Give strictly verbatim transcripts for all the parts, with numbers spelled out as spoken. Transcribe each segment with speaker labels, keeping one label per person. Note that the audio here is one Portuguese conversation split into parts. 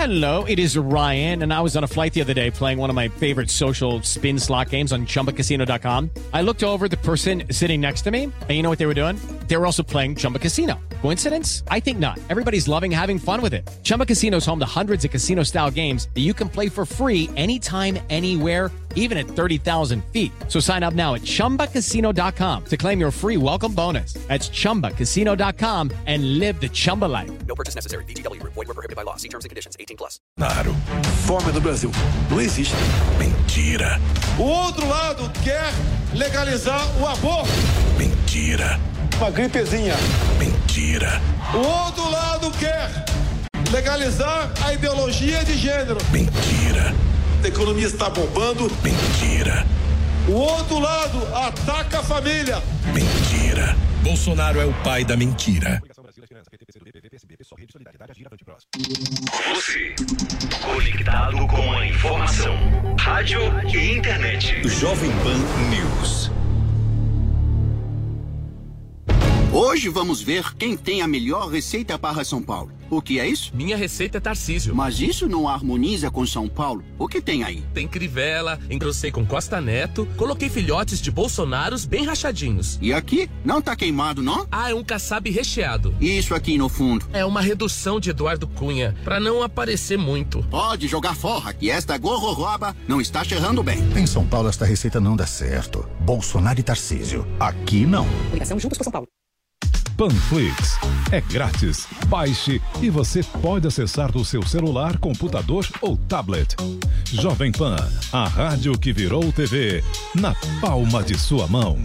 Speaker 1: Hello, it is Ryan, and I was on a flight the other day playing one of my favorite social spin slot games on Chumba Casino dot com. I looked over at the person sitting next to me, and you know what they were doing? They were also playing Chumba Casino. Coincidence? I think not. Everybody's loving having fun with it. Chumba Casino is home to hundreds of casino-style games that you can play for free anytime, anywhere, even at thirty thousand feet. So sign up now at Chumba Casino dot com to claim your free welcome bonus. That's Chumba Casino dot com and live the Chumba life.
Speaker 2: No purchase necessary. V G W. Void where prohibited by law. See terms and conditions. eighteen plus.
Speaker 3: Claro. Fome do Brasil não existe. Mentira.
Speaker 4: O outro lado quer legalizar o aborto.
Speaker 3: Mentira.
Speaker 4: Uma gripezinha.
Speaker 3: Mentira.
Speaker 4: O outro lado quer legalizar a ideologia de gênero.
Speaker 3: Mentira.
Speaker 4: A economia está bombando.
Speaker 3: Mentira.
Speaker 4: O outro lado ataca a família.
Speaker 3: Mentira. Bolsonaro é o pai da mentira.
Speaker 5: Você, conectado com a informação, rádio e internet.
Speaker 6: Jovem Pan News.
Speaker 7: Hoje vamos ver quem tem a melhor receita para São Paulo. O que é isso?
Speaker 8: Minha receita é Tarcísio.
Speaker 7: Mas isso não harmoniza com São Paulo. O que tem aí?
Speaker 8: Tem crivella, engrossei com Costa Neto, coloquei filhotes de bolsonaros bem rachadinhos.
Speaker 7: E aqui? Não tá queimado, não?
Speaker 8: Ah, é um caçabe recheado.
Speaker 7: E isso aqui no fundo?
Speaker 8: É uma redução de Eduardo Cunha, pra não aparecer muito.
Speaker 7: Pode jogar fora, que esta gororoba não está cheirando bem.
Speaker 9: Em São Paulo esta receita não dá certo. Bolsonaro e Tarcísio. Aqui não.
Speaker 10: Ligação Juntos por São Paulo.
Speaker 11: Panflix é grátis. Baixe e você pode acessar do seu celular, computador ou tablet. Jovem Pan, a rádio que virou T V, na palma de sua mão.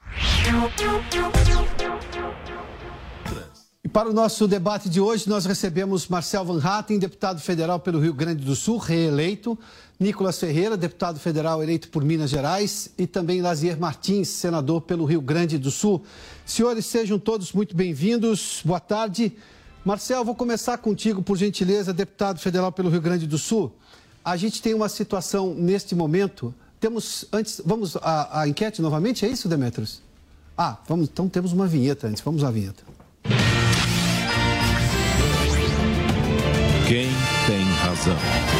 Speaker 12: E para o nosso debate de hoje, nós recebemos Marcel Van Hatten, deputado federal pelo Rio Grande do Sul, reeleito, Nicolas Ferreira, deputado federal eleito por Minas Gerais, e também Lazier Martins, senador pelo Rio Grande do Sul. Senhores, sejam todos muito bem-vindos. Boa tarde. Marcel, vou começar contigo, por gentileza, deputado federal pelo Rio Grande do Sul. A gente tem uma situação neste momento. Temos, antes, vamos à, à enquete novamente, é isso, Demetrios? Ah, vamos, então temos uma vinheta antes, vamos à vinheta.
Speaker 11: Quem tem razão?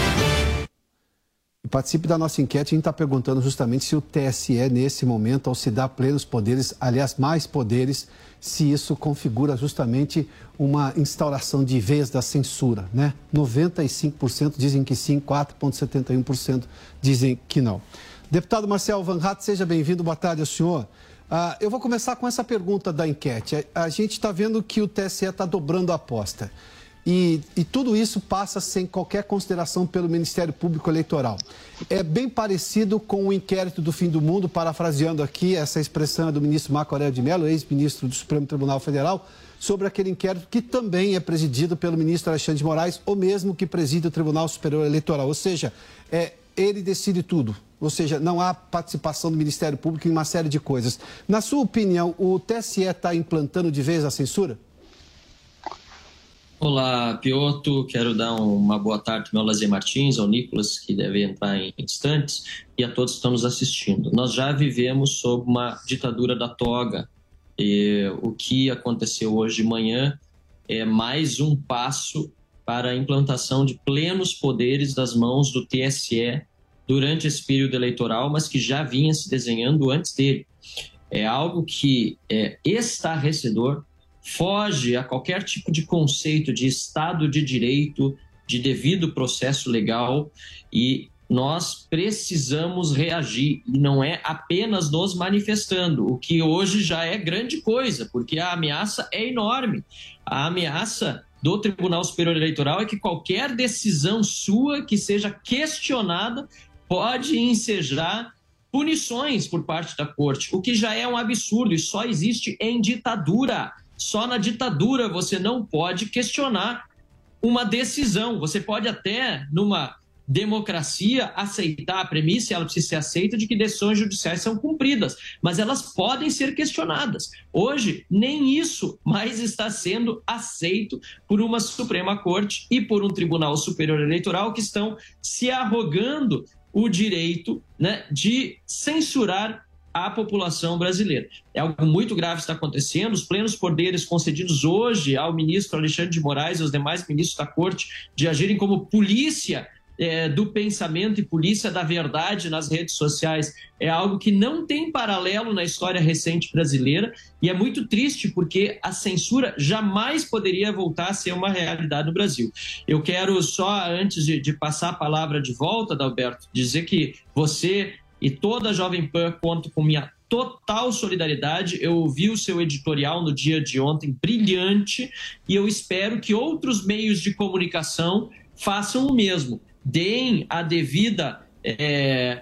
Speaker 12: Participe da nossa enquete. A gente está perguntando justamente se o T S E, nesse momento, ao se dar plenos poderes, aliás, mais poderes, se isso configura justamente uma instauração de vez da censura, né? noventa e cinco por cento dizem que sim, quatro vírgula setenta e um por cento dizem que não. Deputado Marcel Van Hatten, seja bem-vindo. Boa tarde ao senhor. Ah, eu vou começar com essa pergunta da enquete. A, a gente está vendo que o T S E está dobrando a aposta. E, e tudo isso passa sem qualquer consideração pelo Ministério Público Eleitoral. É bem parecido com o inquérito do fim do mundo, parafraseando aqui essa expressão do ministro Marco Aurélio de Mello, ex-ministro do Supremo Tribunal Federal, sobre aquele inquérito que também é presidido pelo ministro Alexandre de Moraes, ou mesmo que preside o Tribunal Superior Eleitoral. Ou seja, é, ele decide tudo. Ou seja, não há participação do Ministério Público em uma série de coisas. Na sua opinião, o T S E está implantando de vez a censura?
Speaker 13: Olá, Piotr. Quero dar uma boa tarde ao meu Lazier Martins, ao Nicolas, que deve entrar em instantes, e a todos que estão nos assistindo. Nós já vivemos sob uma ditadura da toga. E o que aconteceu hoje de manhã é mais um passo para a implantação de plenos poderes das mãos do T S E durante esse período eleitoral, mas que já vinha se desenhando antes dele. É algo que é estarrecedor, foge a qualquer tipo de conceito de Estado de Direito, de devido processo legal, e nós precisamos reagir, e não é apenas nos manifestando, o que hoje já é grande coisa, porque a ameaça é enorme. A ameaça do Tribunal Superior Eleitoral é que qualquer decisão sua que seja questionada pode ensejar punições por parte da Corte, o que já é um absurdo e só existe em ditadura. Só na ditadura você não pode questionar uma decisão. Você pode até, numa democracia, aceitar a premissa, e ela precisa ser aceita, de que decisões judiciais são cumpridas, mas elas podem ser questionadas. Hoje, nem isso mais está sendo aceito por uma Suprema Corte e por um Tribunal Superior Eleitoral, que estão se arrogando o direito, né, de censurar à população brasileira. É algo muito grave que está acontecendo. Os plenos poderes concedidos hoje ao ministro Alexandre de Moraes e aos demais ministros da Corte de agirem como polícia É, do pensamento e polícia da verdade nas redes sociais é algo que não tem paralelo na história recente brasileira e é muito triste porque a censura jamais poderia voltar a ser uma realidade no Brasil. Eu quero só, antes de, de passar a palavra de volta, Adalberto, dizer que você e toda a Jovem Pan contam com minha total solidariedade. Eu ouvi o seu editorial no dia de ontem, brilhante, e eu espero que outros meios de comunicação façam o mesmo. Deem a devida, é,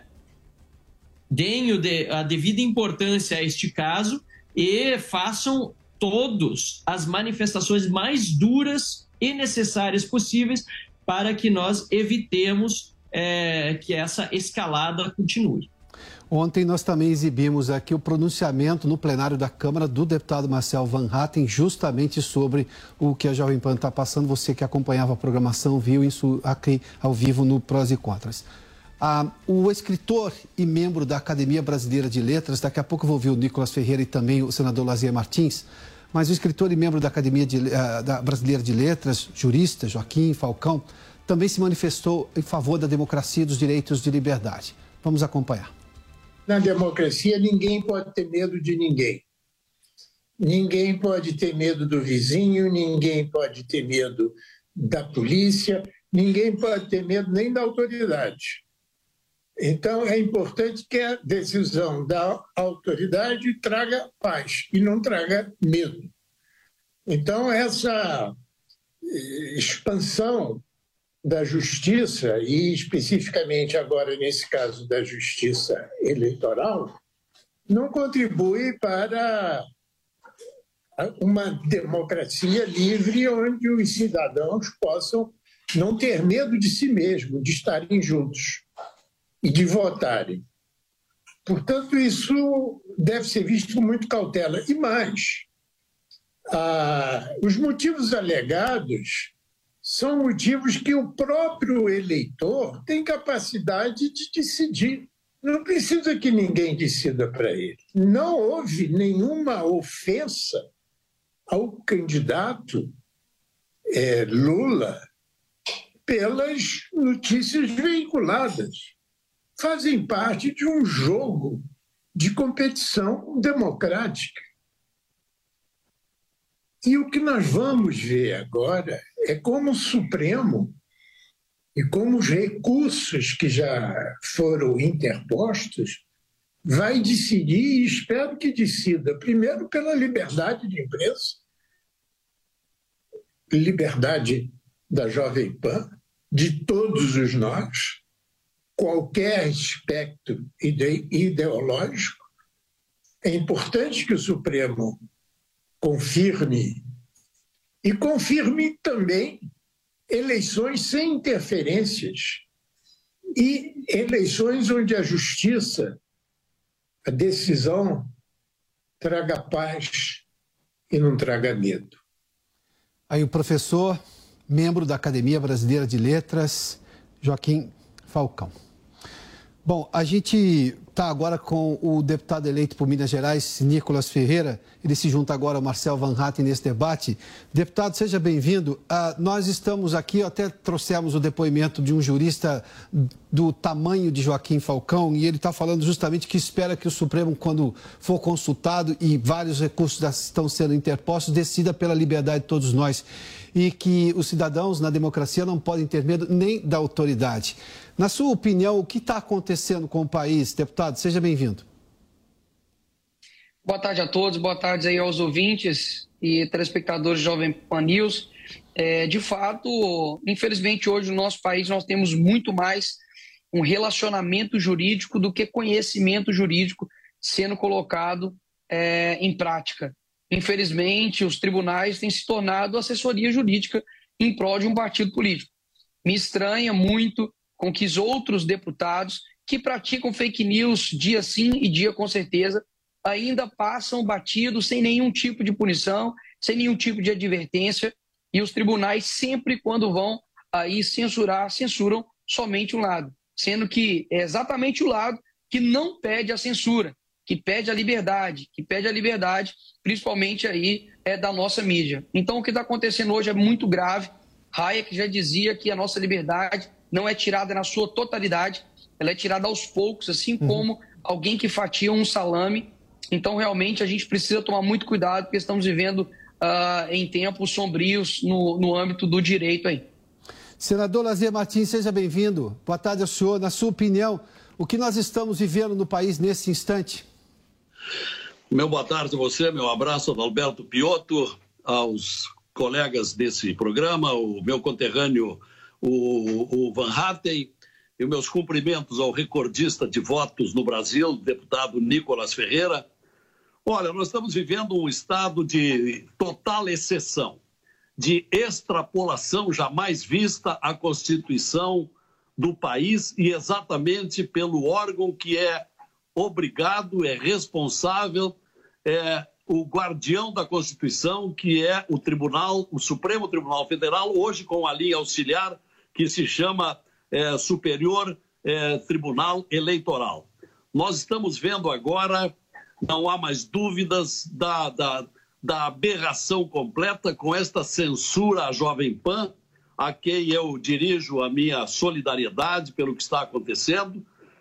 Speaker 13: deem o de, a devida importância a este caso e façam todos as manifestações mais duras e necessárias possíveis para que nós evitemos é, que essa escalada continue.
Speaker 12: Ontem nós também exibimos aqui o pronunciamento no plenário da Câmara do deputado Marcel Van Hatten, justamente sobre o que a Jovem Pan está passando. Você que acompanhava a programação viu isso aqui ao vivo no Prós e Contras. Ah, o escritor e membro da Academia Brasileira de Letras, daqui a pouco eu vou ouvir o Nicolas Ferreira e também o senador Lazier Martins, mas o escritor e membro da Academia de, uh, da Brasileira de Letras, jurista Joaquim Falcão, também se manifestou em favor da democracia e dos direitos de liberdade. Vamos acompanhar.
Speaker 10: Na democracia, ninguém pode ter medo de ninguém. Ninguém pode ter medo do vizinho, ninguém pode ter medo da polícia, ninguém pode ter medo nem da autoridade. Então, é importante que a decisão da autoridade traga paz e não traga medo. Então, essa expansão da justiça, e especificamente agora nesse caso da justiça eleitoral, não contribui para uma democracia livre onde os cidadãos possam não ter medo de si mesmos, de estarem juntos e de votarem. Portanto, isso deve ser visto com muita cautela. E mais, ah, os motivos alegados são motivos que o próprio eleitor tem capacidade de decidir. Não precisa que ninguém decida para ele. Não houve nenhuma ofensa ao candidato é, Lula pelas notícias veiculadas. Fazem parte de um jogo de competição democrática. E o que nós vamos ver agora é como o Supremo e como os recursos que já foram interpostos vai decidir, e espero que decida, primeiro pela liberdade de imprensa, liberdade da Jovem Pan, de todos os nós, qualquer espectro ide- ideológico. É importante que o Supremo confirme e confirme também eleições sem interferências e eleições onde a justiça, a decisão, traga paz e não traga medo.
Speaker 12: Aí o professor, membro da Academia Brasileira de Letras, Joaquim Falcão. Bom, a gente está agora com o deputado eleito por Minas Gerais, Nicolas Ferreira. Ele se junta agora ao Marcel Van Hatten nesse debate. Deputado, seja bem-vindo. Uh, nós estamos aqui, até trouxemos o depoimento de um jurista do tamanho de Joaquim Falcão, e ele está falando justamente que espera que o Supremo, quando for consultado e vários recursos estão sendo interpostos, decida pela liberdade de todos nós. E que os cidadãos na democracia não podem ter medo nem da autoridade. Na sua opinião, o que está acontecendo com o país, deputado? Seja bem-vindo.
Speaker 14: Boa tarde a todos, boa tarde aí aos ouvintes e telespectadores de Jovem Pan News. É, de fato, infelizmente hoje no nosso país nós temos muito mais um relacionamento jurídico do que conhecimento jurídico sendo colocado é, em prática. Infelizmente, os tribunais têm se tornado assessoria jurídica em prol de um partido político. Me estranha muito com que os outros deputados que praticam fake news dia sim e dia com certeza ainda passam batidos sem nenhum tipo de punição, sem nenhum tipo de advertência, e os tribunais sempre quando vão aí censurar, censuram somente um lado, sendo que é exatamente o lado que não pede a censura. que pede a liberdade, que pede a liberdade, principalmente aí é, da nossa mídia. Então, o que está acontecendo hoje é muito grave. Hayek já dizia que a nossa liberdade não é tirada na sua totalidade, ela é tirada aos poucos, assim uhum. como alguém que fatia um salame. Então, realmente, a gente precisa tomar muito cuidado, porque estamos vivendo uh, em tempos sombrios no, no âmbito do direito aí.
Speaker 12: Senador Lazier Martins, seja bem-vindo. Boa tarde ao senhor. Na sua opinião, o que nós estamos vivendo no país nesse instante?
Speaker 15: Meu boa tarde a você, meu abraço ao Alberto Piotto, aos colegas desse programa, o meu conterrâneo, o, o Van Hatten, e meus cumprimentos ao recordista de votos no Brasil, deputado Nicolas Ferreira. Olha, nós estamos vivendo um estado de total exceção, de extrapolação jamais vista à Constituição do país e exatamente pelo órgão que é obrigado, é responsável, é o guardião da Constituição, que é o Tribunal, o Supremo Tribunal Federal, hoje com a linha auxiliar que se chama é, Superior é, Tribunal Eleitoral. Nós estamos vendo agora, não há mais dúvidas da, da, da aberração completa com esta censura à Jovem Pan, a quem eu dirijo a minha solidariedade pelo que está acontecendo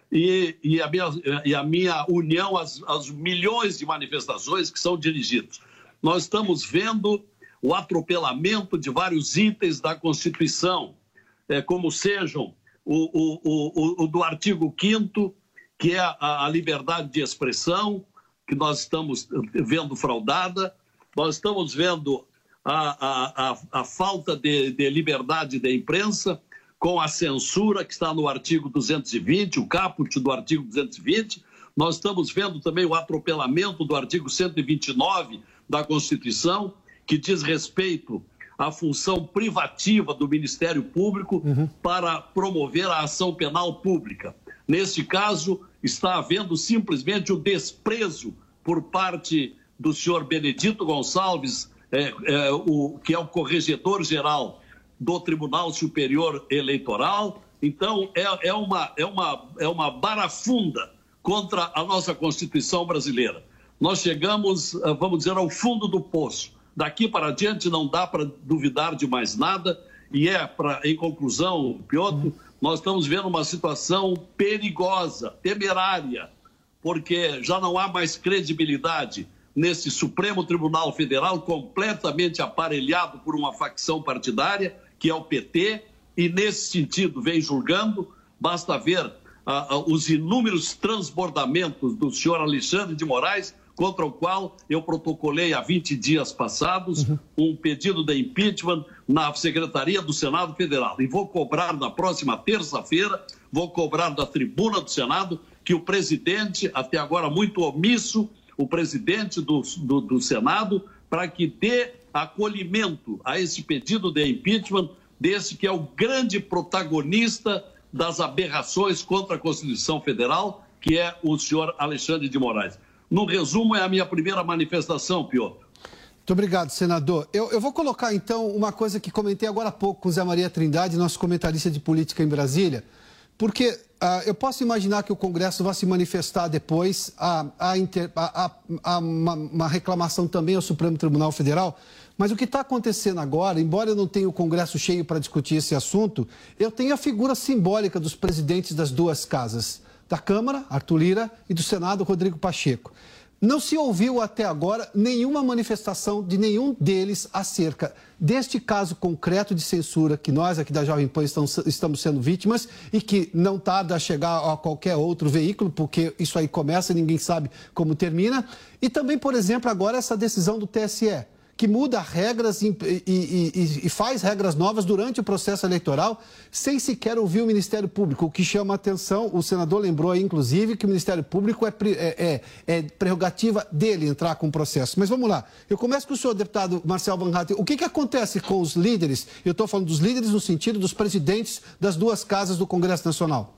Speaker 15: e, e, a, minha, e a minha união às, às milhões de manifestações que são dirigidas. Nós estamos vendo o atropelamento de vários itens da Constituição, é, como sejam o, o, o, o do artigo quinto, que é a, a liberdade de expressão, que nós estamos vendo fraudada, nós estamos vendo A, a, a, a falta de, de liberdade da imprensa, com a censura que está no artigo duzentos e vinte, o caput do artigo duzentos e vinte. Nós estamos vendo também o atropelamento do artigo cento e vinte e nove da Constituição, que diz respeito à função privativa do Ministério Público uhum. para promover a ação penal pública. Neste caso, está havendo simplesmente o desprezo por parte do senhor Benedito Gonçalves, É, é, o, que é o corregedor-geral do Tribunal Superior Eleitoral. Então, é, é, uma, é, uma, é uma barafunda contra a nossa Constituição brasileira. Nós chegamos, vamos dizer, ao fundo do poço. Daqui para diante não dá para duvidar de mais nada. E é, pra, em conclusão, Piotto, nós estamos vendo uma situação perigosa, temerária, porque já não há mais credibilidade nesse Supremo Tribunal Federal, completamente aparelhado por uma facção partidária, que é o P T, e nesse sentido vem julgando. Basta ver ah, os inúmeros transbordamentos do senhor Alexandre de Moraes, contra o qual eu protocolei há vinte dias passados uhum. um pedido de impeachment na Secretaria do Senado Federal. E vou cobrar na próxima terça-feira, vou cobrar da tribuna do Senado, que o presidente, até agora muito omisso, o presidente do, do, do Senado, para que dê acolhimento a esse pedido de impeachment desse que é o grande protagonista das aberrações contra a Constituição Federal, que é o senhor Alexandre de Moraes. No resumo, é a minha primeira manifestação, Piotto.
Speaker 12: Muito obrigado, senador. Eu, eu vou colocar, então, uma coisa que comentei agora há pouco com o Zé Maria Trindade, nosso comentarista de política em Brasília, porque uh, eu posso imaginar que o Congresso vai se manifestar depois, a, a, inter, a, a, a uma, uma reclamação também ao Supremo Tribunal Federal, mas o que está acontecendo agora, embora eu não tenha o Congresso cheio para discutir esse assunto, eu tenho a figura simbólica dos presidentes das duas casas, da Câmara, Arthur Lira, e do Senado, Rodrigo Pacheco. Não se ouviu até agora nenhuma manifestação de nenhum deles acerca deste caso concreto de censura que nós aqui da Jovem Pan estamos, estamos sendo vítimas e que não tarda a chegar a qualquer outro veículo, porque isso aí começa e ninguém sabe como termina. E também, por exemplo, agora essa decisão do T S E, que muda regras e, e, e, e faz regras novas durante o processo eleitoral, sem sequer ouvir o Ministério Público. O que chama a atenção, o senador lembrou aí, inclusive, que o Ministério Público é, é, é prerrogativa dele entrar com o processo. Mas vamos lá. Eu começo com o senhor, deputado Marcel Van Hatten. O que, que acontece com os líderes? Eu estou falando dos líderes no sentido dos presidentes das duas casas do Congresso Nacional.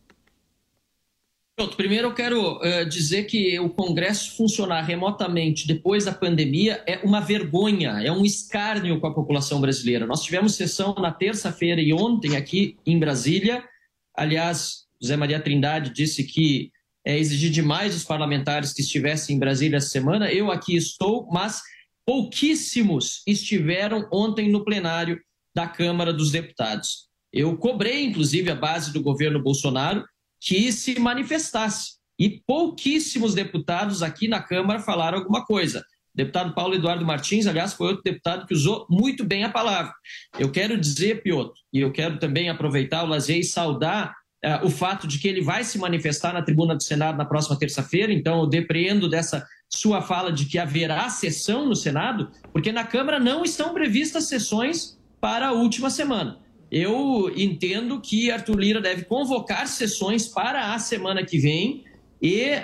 Speaker 13: Pronto, primeiro eu quero uh, dizer que o Congresso funcionar remotamente depois da pandemia é uma vergonha, é um escárnio com a população brasileira. Nós tivemos sessão na terça-feira e ontem aqui em Brasília. Aliás, José Maria Trindade disse que é, exigir demais dos parlamentares que estivessem em Brasília essa semana. Eu aqui estou, mas pouquíssimos estiveram ontem no plenário da Câmara dos Deputados. Eu cobrei, inclusive, a base do governo Bolsonaro que se manifestasse. E pouquíssimos deputados aqui na Câmara falaram alguma coisa. O deputado Paulo Eduardo Martins, aliás, foi outro deputado que usou muito bem a palavra. Eu quero dizer, Piotr, e eu quero também aproveitar o lazer e saudar uh, o fato de que ele vai se manifestar na tribuna do Senado na próxima terça-feira, então eu depreendo dessa sua fala de que haverá sessão no Senado, porque na Câmara não estão previstas sessões para a última semana. Eu entendo que Arthur Lira deve convocar sessões para a semana que vem e,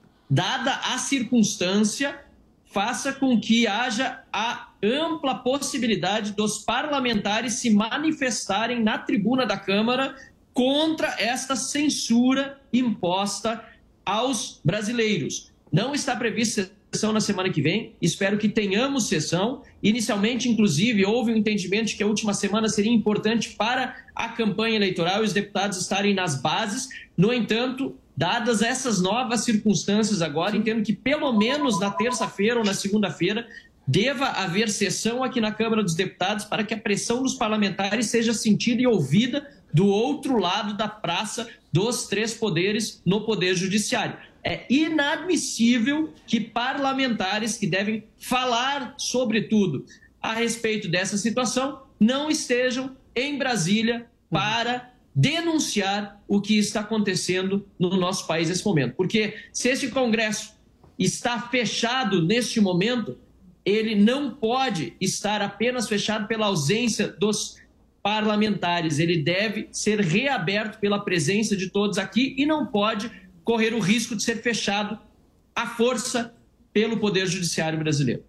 Speaker 13: dada a circunstância, faça com que haja a ampla possibilidade dos parlamentares se manifestarem na tribuna da Câmara contra esta censura imposta aos brasileiros. Não está prevista sessão na semana que vem, espero que tenhamos sessão. Inicialmente, inclusive, houve um entendimento de que a última semana seria importante para a campanha eleitoral e os deputados estarem nas bases. No entanto, dadas essas novas circunstâncias agora, entendo que pelo menos na terça-feira ou na segunda-feira deva haver sessão aqui na Câmara dos Deputados para que a pressão dos parlamentares seja sentida e ouvida do outro lado da praça dos três poderes no Poder Judiciário. É inadmissível que parlamentares que devem falar, sobretudo, a respeito dessa situação, não estejam em Brasília para denunciar o que está acontecendo no nosso país nesse momento. Porque se este Congresso está fechado neste momento, ele não pode estar apenas fechado pela ausência dos parlamentares. Ele deve ser reaberto pela presença de todos aqui e não pode correr o risco de ser fechado à força pelo Poder Judiciário brasileiro.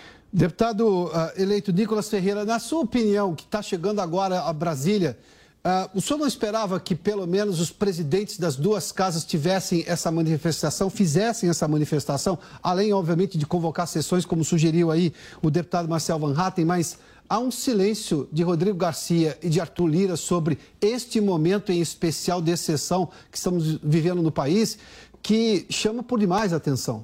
Speaker 12: Deputado uh, eleito Nicolas Ferreira, na sua opinião, que está chegando agora a Brasília, uh, o senhor não esperava que pelo menos os presidentes das duas casas tivessem essa manifestação, fizessem essa manifestação, além, obviamente, de convocar sessões, como sugeriu aí o deputado Marcel Van Hatten, mas há um silêncio de Rodrigo Garcia e de Arthur Lira sobre este momento em especial de exceção que estamos vivendo no país, que chama por demais a atenção.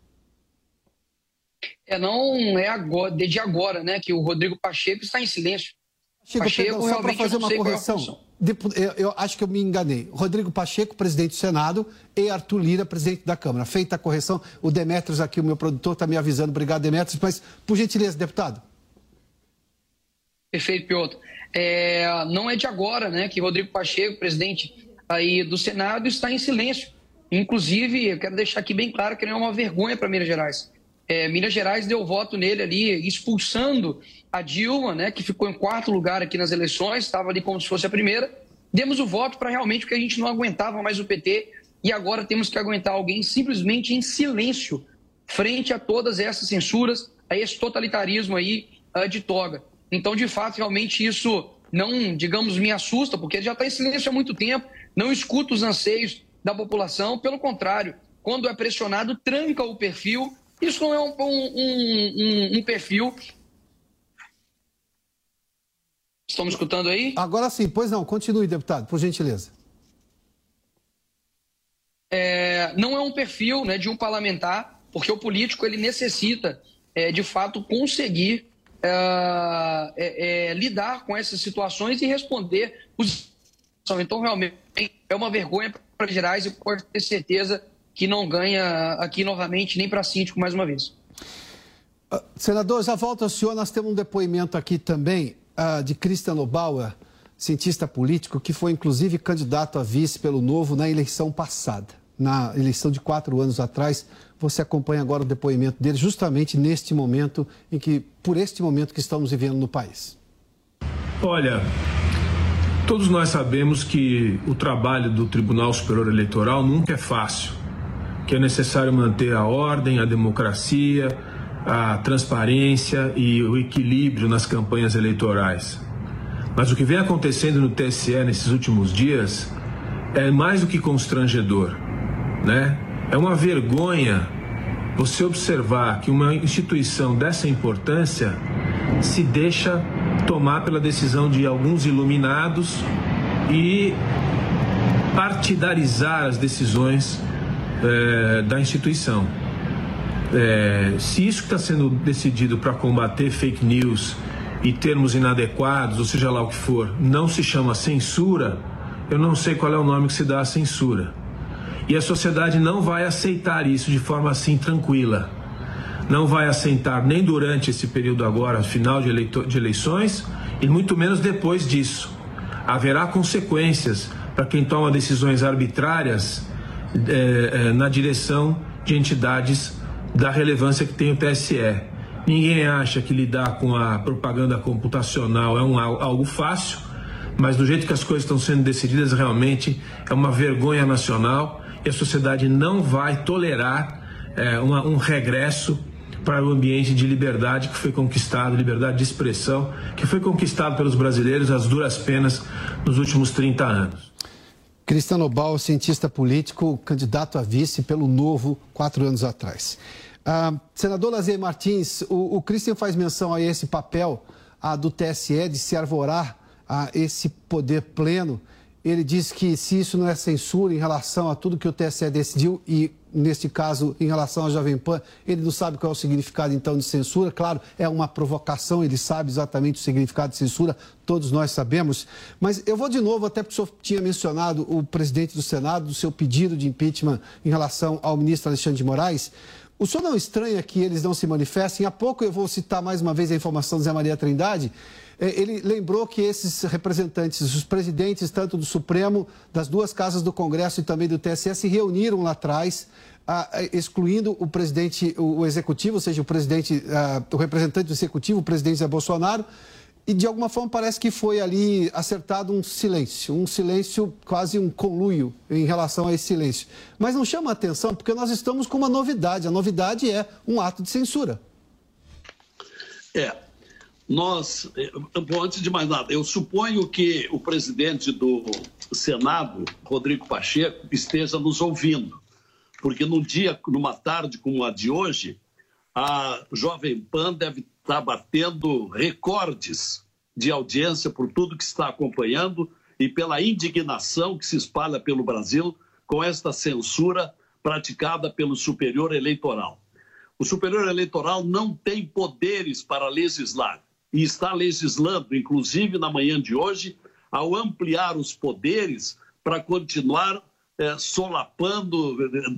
Speaker 14: É, não é agora, desde agora, né, que o Rodrigo Pacheco está em silêncio.
Speaker 12: Pacheco, Pacheco só para fazer uma correção, eu, eu acho que eu me enganei. Rodrigo Pacheco, presidente do Senado, e Arthur Lira, presidente da Câmara. Feita a correção, o Demetrios aqui, o meu produtor, está me avisando. Obrigado, Demetrios. Mas, por gentileza, deputado.
Speaker 14: Perfeito, Piotr. É, não é de agora, né, que Rodrigo Pacheco, presidente aí do Senado, está em silêncio. Inclusive, eu quero deixar aqui bem claro que não é uma vergonha para Minas Gerais. É, Minas Gerais deu voto nele ali, expulsando a Dilma, né, que ficou em quarto lugar aqui nas eleições, estava ali como se fosse a primeira. Demos o voto para realmente porque a gente não aguentava mais o P T e agora temos que aguentar alguém simplesmente em silêncio frente a todas essas censuras, a esse totalitarismo aí uh, de toga. Então, de fato, realmente isso não, digamos, me assusta, porque ele já está em silêncio há muito tempo, não escuta os anseios da população, pelo contrário, quando é pressionado, tranca o perfil. Isso não é um, um, um, um perfil... Estamos escutando aí?
Speaker 12: Agora sim, pois não, continue, deputado, por gentileza.
Speaker 14: É, não é um perfil, né, de um parlamentar, porque o político ele necessita, é, de fato, conseguir é, é, é, lidar com essas situações e responder os... Então, realmente, é uma vergonha para Minas Gerais e pode ter certeza que não ganha aqui novamente, nem para síndico mais uma vez.
Speaker 12: Uh, senador, já volto ao senhor. Nós temos um depoimento aqui também uh, de Christian Lobauer, cientista político, que foi inclusive candidato a vice pelo Novo na eleição passada, na eleição de quatro anos atrás. Você acompanha agora o depoimento dele justamente neste momento, em que, por este momento que estamos vivendo no país.
Speaker 16: Olha, todos nós sabemos que o trabalho do Tribunal Superior Eleitoral nunca é fácil, que é necessário manter a ordem, a democracia, a transparência e o equilíbrio nas campanhas eleitorais. Mas o que vem acontecendo no T S E nesses últimos dias é mais do que constrangedor, né? É uma vergonha você observar que uma instituição dessa importância se deixa tomar pela decisão de alguns iluminados e partidarizar as decisões é, da instituição. É, se isso que está sendo decidido para combater fake news e termos inadequados, ou seja lá o que for, não se chama censura, eu não sei qual é o nome que se dá à censura. E a sociedade não vai aceitar isso de forma assim tranquila. Não vai aceitar nem durante esse período agora, final de, eleito- de eleições, e muito menos depois disso. Haverá consequências para quem toma decisões arbitrárias é, é, na direção de entidades da relevância que tem o T S E. Ninguém acha que lidar com a propaganda computacional é um, algo fácil, mas do jeito que as coisas estão sendo decididas, realmente é uma vergonha nacional e a sociedade não vai tolerar é, uma, um regresso para o ambiente de liberdade que foi conquistado, liberdade de expressão, que foi conquistado pelos brasileiros às duras penas nos últimos trinta anos.
Speaker 12: Cristiano Nobal, cientista político, candidato a vice pelo Novo, quatro anos atrás. Ah, senador Lazier Martins, o, o Cristian faz menção a esse papel ah, do T S E de se arvorar a esse poder pleno. Ele diz que se isso não é censura em relação a tudo que o T S E decidiu e, neste caso, em relação à Jovem Pan, ele não sabe qual é o significado, então, de censura. Claro, é uma provocação, ele sabe exatamente o significado de censura, todos nós sabemos. Mas eu vou de novo, até porque o senhor tinha mencionado o presidente do Senado, do seu pedido de impeachment em relação ao ministro Alexandre de Moraes. O senhor não estranha que eles não se manifestem? Há pouco eu vou citar mais uma vez a informação do Zé Maria Trindade. Ele lembrou que esses representantes, os presidentes tanto do Supremo, das duas casas do Congresso e também do T S E, se reuniram lá atrás, ah, excluindo o presidente, o, o executivo, ou seja, o presidente, ah, o representante do executivo, o presidente Jair Bolsonaro, e de alguma forma parece que foi ali acertado um silêncio, um silêncio, quase um conluio em relação a esse silêncio. Mas não chama a atenção porque nós estamos com uma novidade, a novidade é um ato de censura.
Speaker 15: É. Nós, bom, antes de mais nada, eu suponho que o presidente do Senado, Rodrigo Pacheco, esteja nos ouvindo, porque num dia, numa tarde como a de hoje, a Jovem Pan deve estar batendo recordes de audiência por tudo que está acompanhando e pela indignação que se espalha pelo Brasil com esta censura praticada pelo Superior Eleitoral. O Superior Eleitoral não tem poderes para legislar. E está legislando, inclusive na manhã de hoje, ao ampliar os poderes para continuar eh, solapando,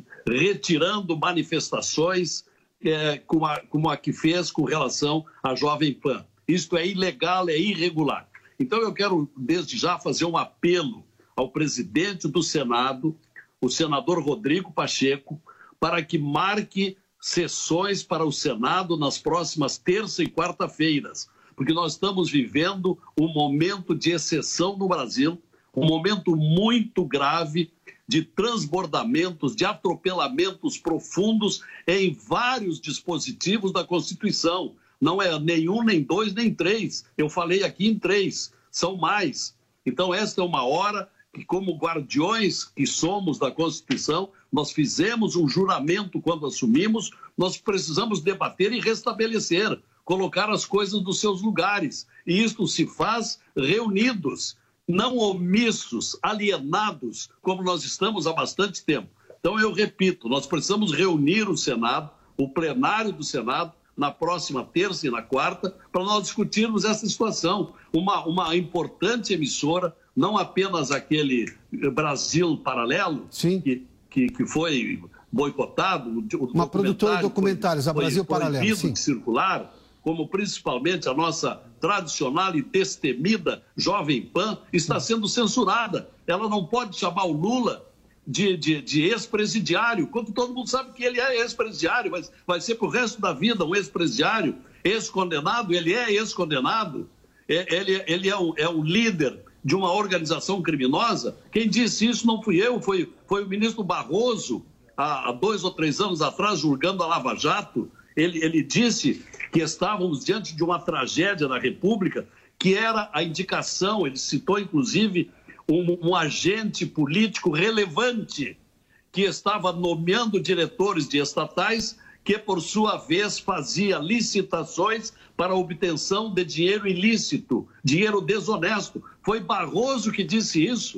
Speaker 15: retirando manifestações eh, como, a, como a que fez com relação à Jovem Pan. Isto é ilegal, é irregular. Então eu quero, desde já, fazer um apelo ao presidente do Senado, o senador Rodrigo Pacheco, para que marque sessões para o Senado nas próximas terça e quarta-feiras, porque nós estamos vivendo um momento de exceção no Brasil, um momento muito grave de transbordamentos, de atropelamentos profundos em vários dispositivos da Constituição. Não é nenhum, nem dois, nem três. Eu falei aqui em três, são mais. Então esta é uma hora que, como guardiões que somos da Constituição, nós fizemos um juramento quando assumimos, nós precisamos debater e restabelecer, colocar as coisas nos seus lugares. E isto se faz reunidos, não omissos, alienados, como nós estamos há bastante tempo. Então, eu repito, nós precisamos reunir o Senado, o plenário do Senado, na próxima terça e na quarta, para nós discutirmos essa situação. Uma, uma importante emissora, não apenas aquele Brasil Paralelo, que, que, que foi boicotado. O
Speaker 12: uma produtora de documentários, a Brasil Paralelo, sim.
Speaker 15: De circular, como principalmente a nossa tradicional e destemida Jovem Pan, está sendo censurada. Ela não pode chamar o Lula de, de, de ex-presidiário, quando todo mundo sabe que ele é ex-presidiário, mas vai ser para o resto da vida um ex-presidiário, ex-condenado, ele é ex-condenado, ele, ele é, um, é um líder de uma organização criminosa. Quem disse isso não fui eu, foi, foi o ministro Barroso, há, há dois ou três anos atrás, julgando a Lava Jato. Ele, ele disse que estávamos diante de uma tragédia na República, que era a indicação, ele citou inclusive um, um agente político relevante que estava nomeando diretores de estatais que, por sua vez, fazia licitações para a obtenção de dinheiro ilícito, dinheiro desonesto. Foi Barroso que disse isso.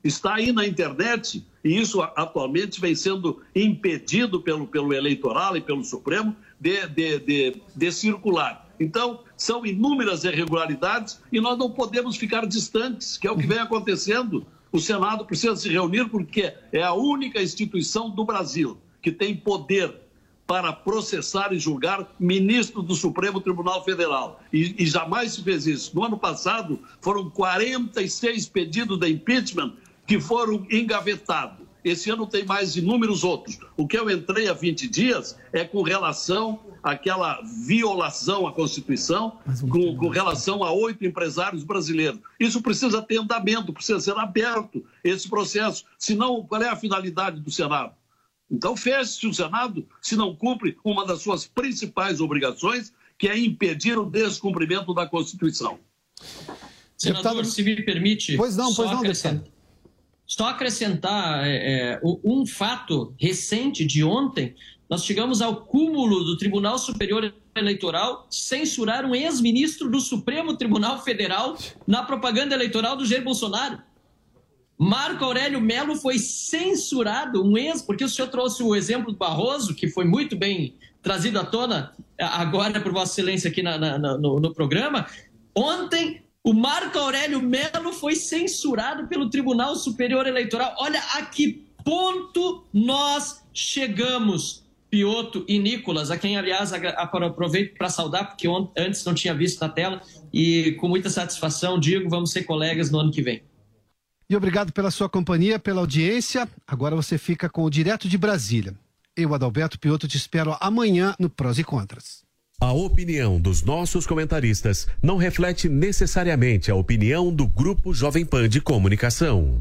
Speaker 15: Está aí na internet e isso atualmente vem sendo impedido pelo, pelo eleitoral e pelo Supremo de, de, de, de circular. Então, são inúmeras irregularidades e nós não podemos ficar distantes, que é o que vem acontecendo. O Senado precisa se reunir porque é a única instituição do Brasil que tem poder para processar e julgar ministro do Supremo Tribunal Federal. E, e jamais se fez isso. No ano passado, foram quarenta e seis pedidos de impeachment que foram engavetados. Esse ano tem mais inúmeros outros. O que eu entrei há vinte dias é com relação àquela violação à Constituição, com, com relação a oito empresários brasileiros. Isso precisa ter andamento, precisa ser aberto esse processo. Senão, qual é a finalidade do Senado? Então, feche-se o Senado se não cumpre uma das suas principais obrigações, que é impedir o descumprimento da Constituição.
Speaker 13: Senador, deputado, se me permite...
Speaker 12: Pois não, pois não,
Speaker 13: deputado. Só acrescentar é, um fato recente de ontem, nós chegamos ao cúmulo do Tribunal Superior Eleitoral censurar um ex-ministro do Supremo Tribunal Federal na propaganda eleitoral do Jair Bolsonaro. Marco Aurélio Melo foi censurado, um ex, porque o senhor trouxe o exemplo do Barroso, que foi muito bem trazido à tona agora por Vossa Excelência aqui na, na, no, no programa. Ontem, o Marco Aurélio Melo foi censurado pelo Tribunal Superior Eleitoral. Olha a que ponto nós chegamos, Piotto e Nicolas, a quem, aliás, aproveito para saudar, porque antes não tinha visto na tela, e com muita satisfação digo, vamos ser colegas no ano que vem.
Speaker 12: E obrigado pela sua companhia, pela audiência. Agora você fica com o Direto de Brasília. Eu, Adalberto Piotto, te espero amanhã no Prós e Contras.
Speaker 17: A opinião dos nossos comentaristas não reflete necessariamente a opinião do Grupo Jovem Pan de Comunicação.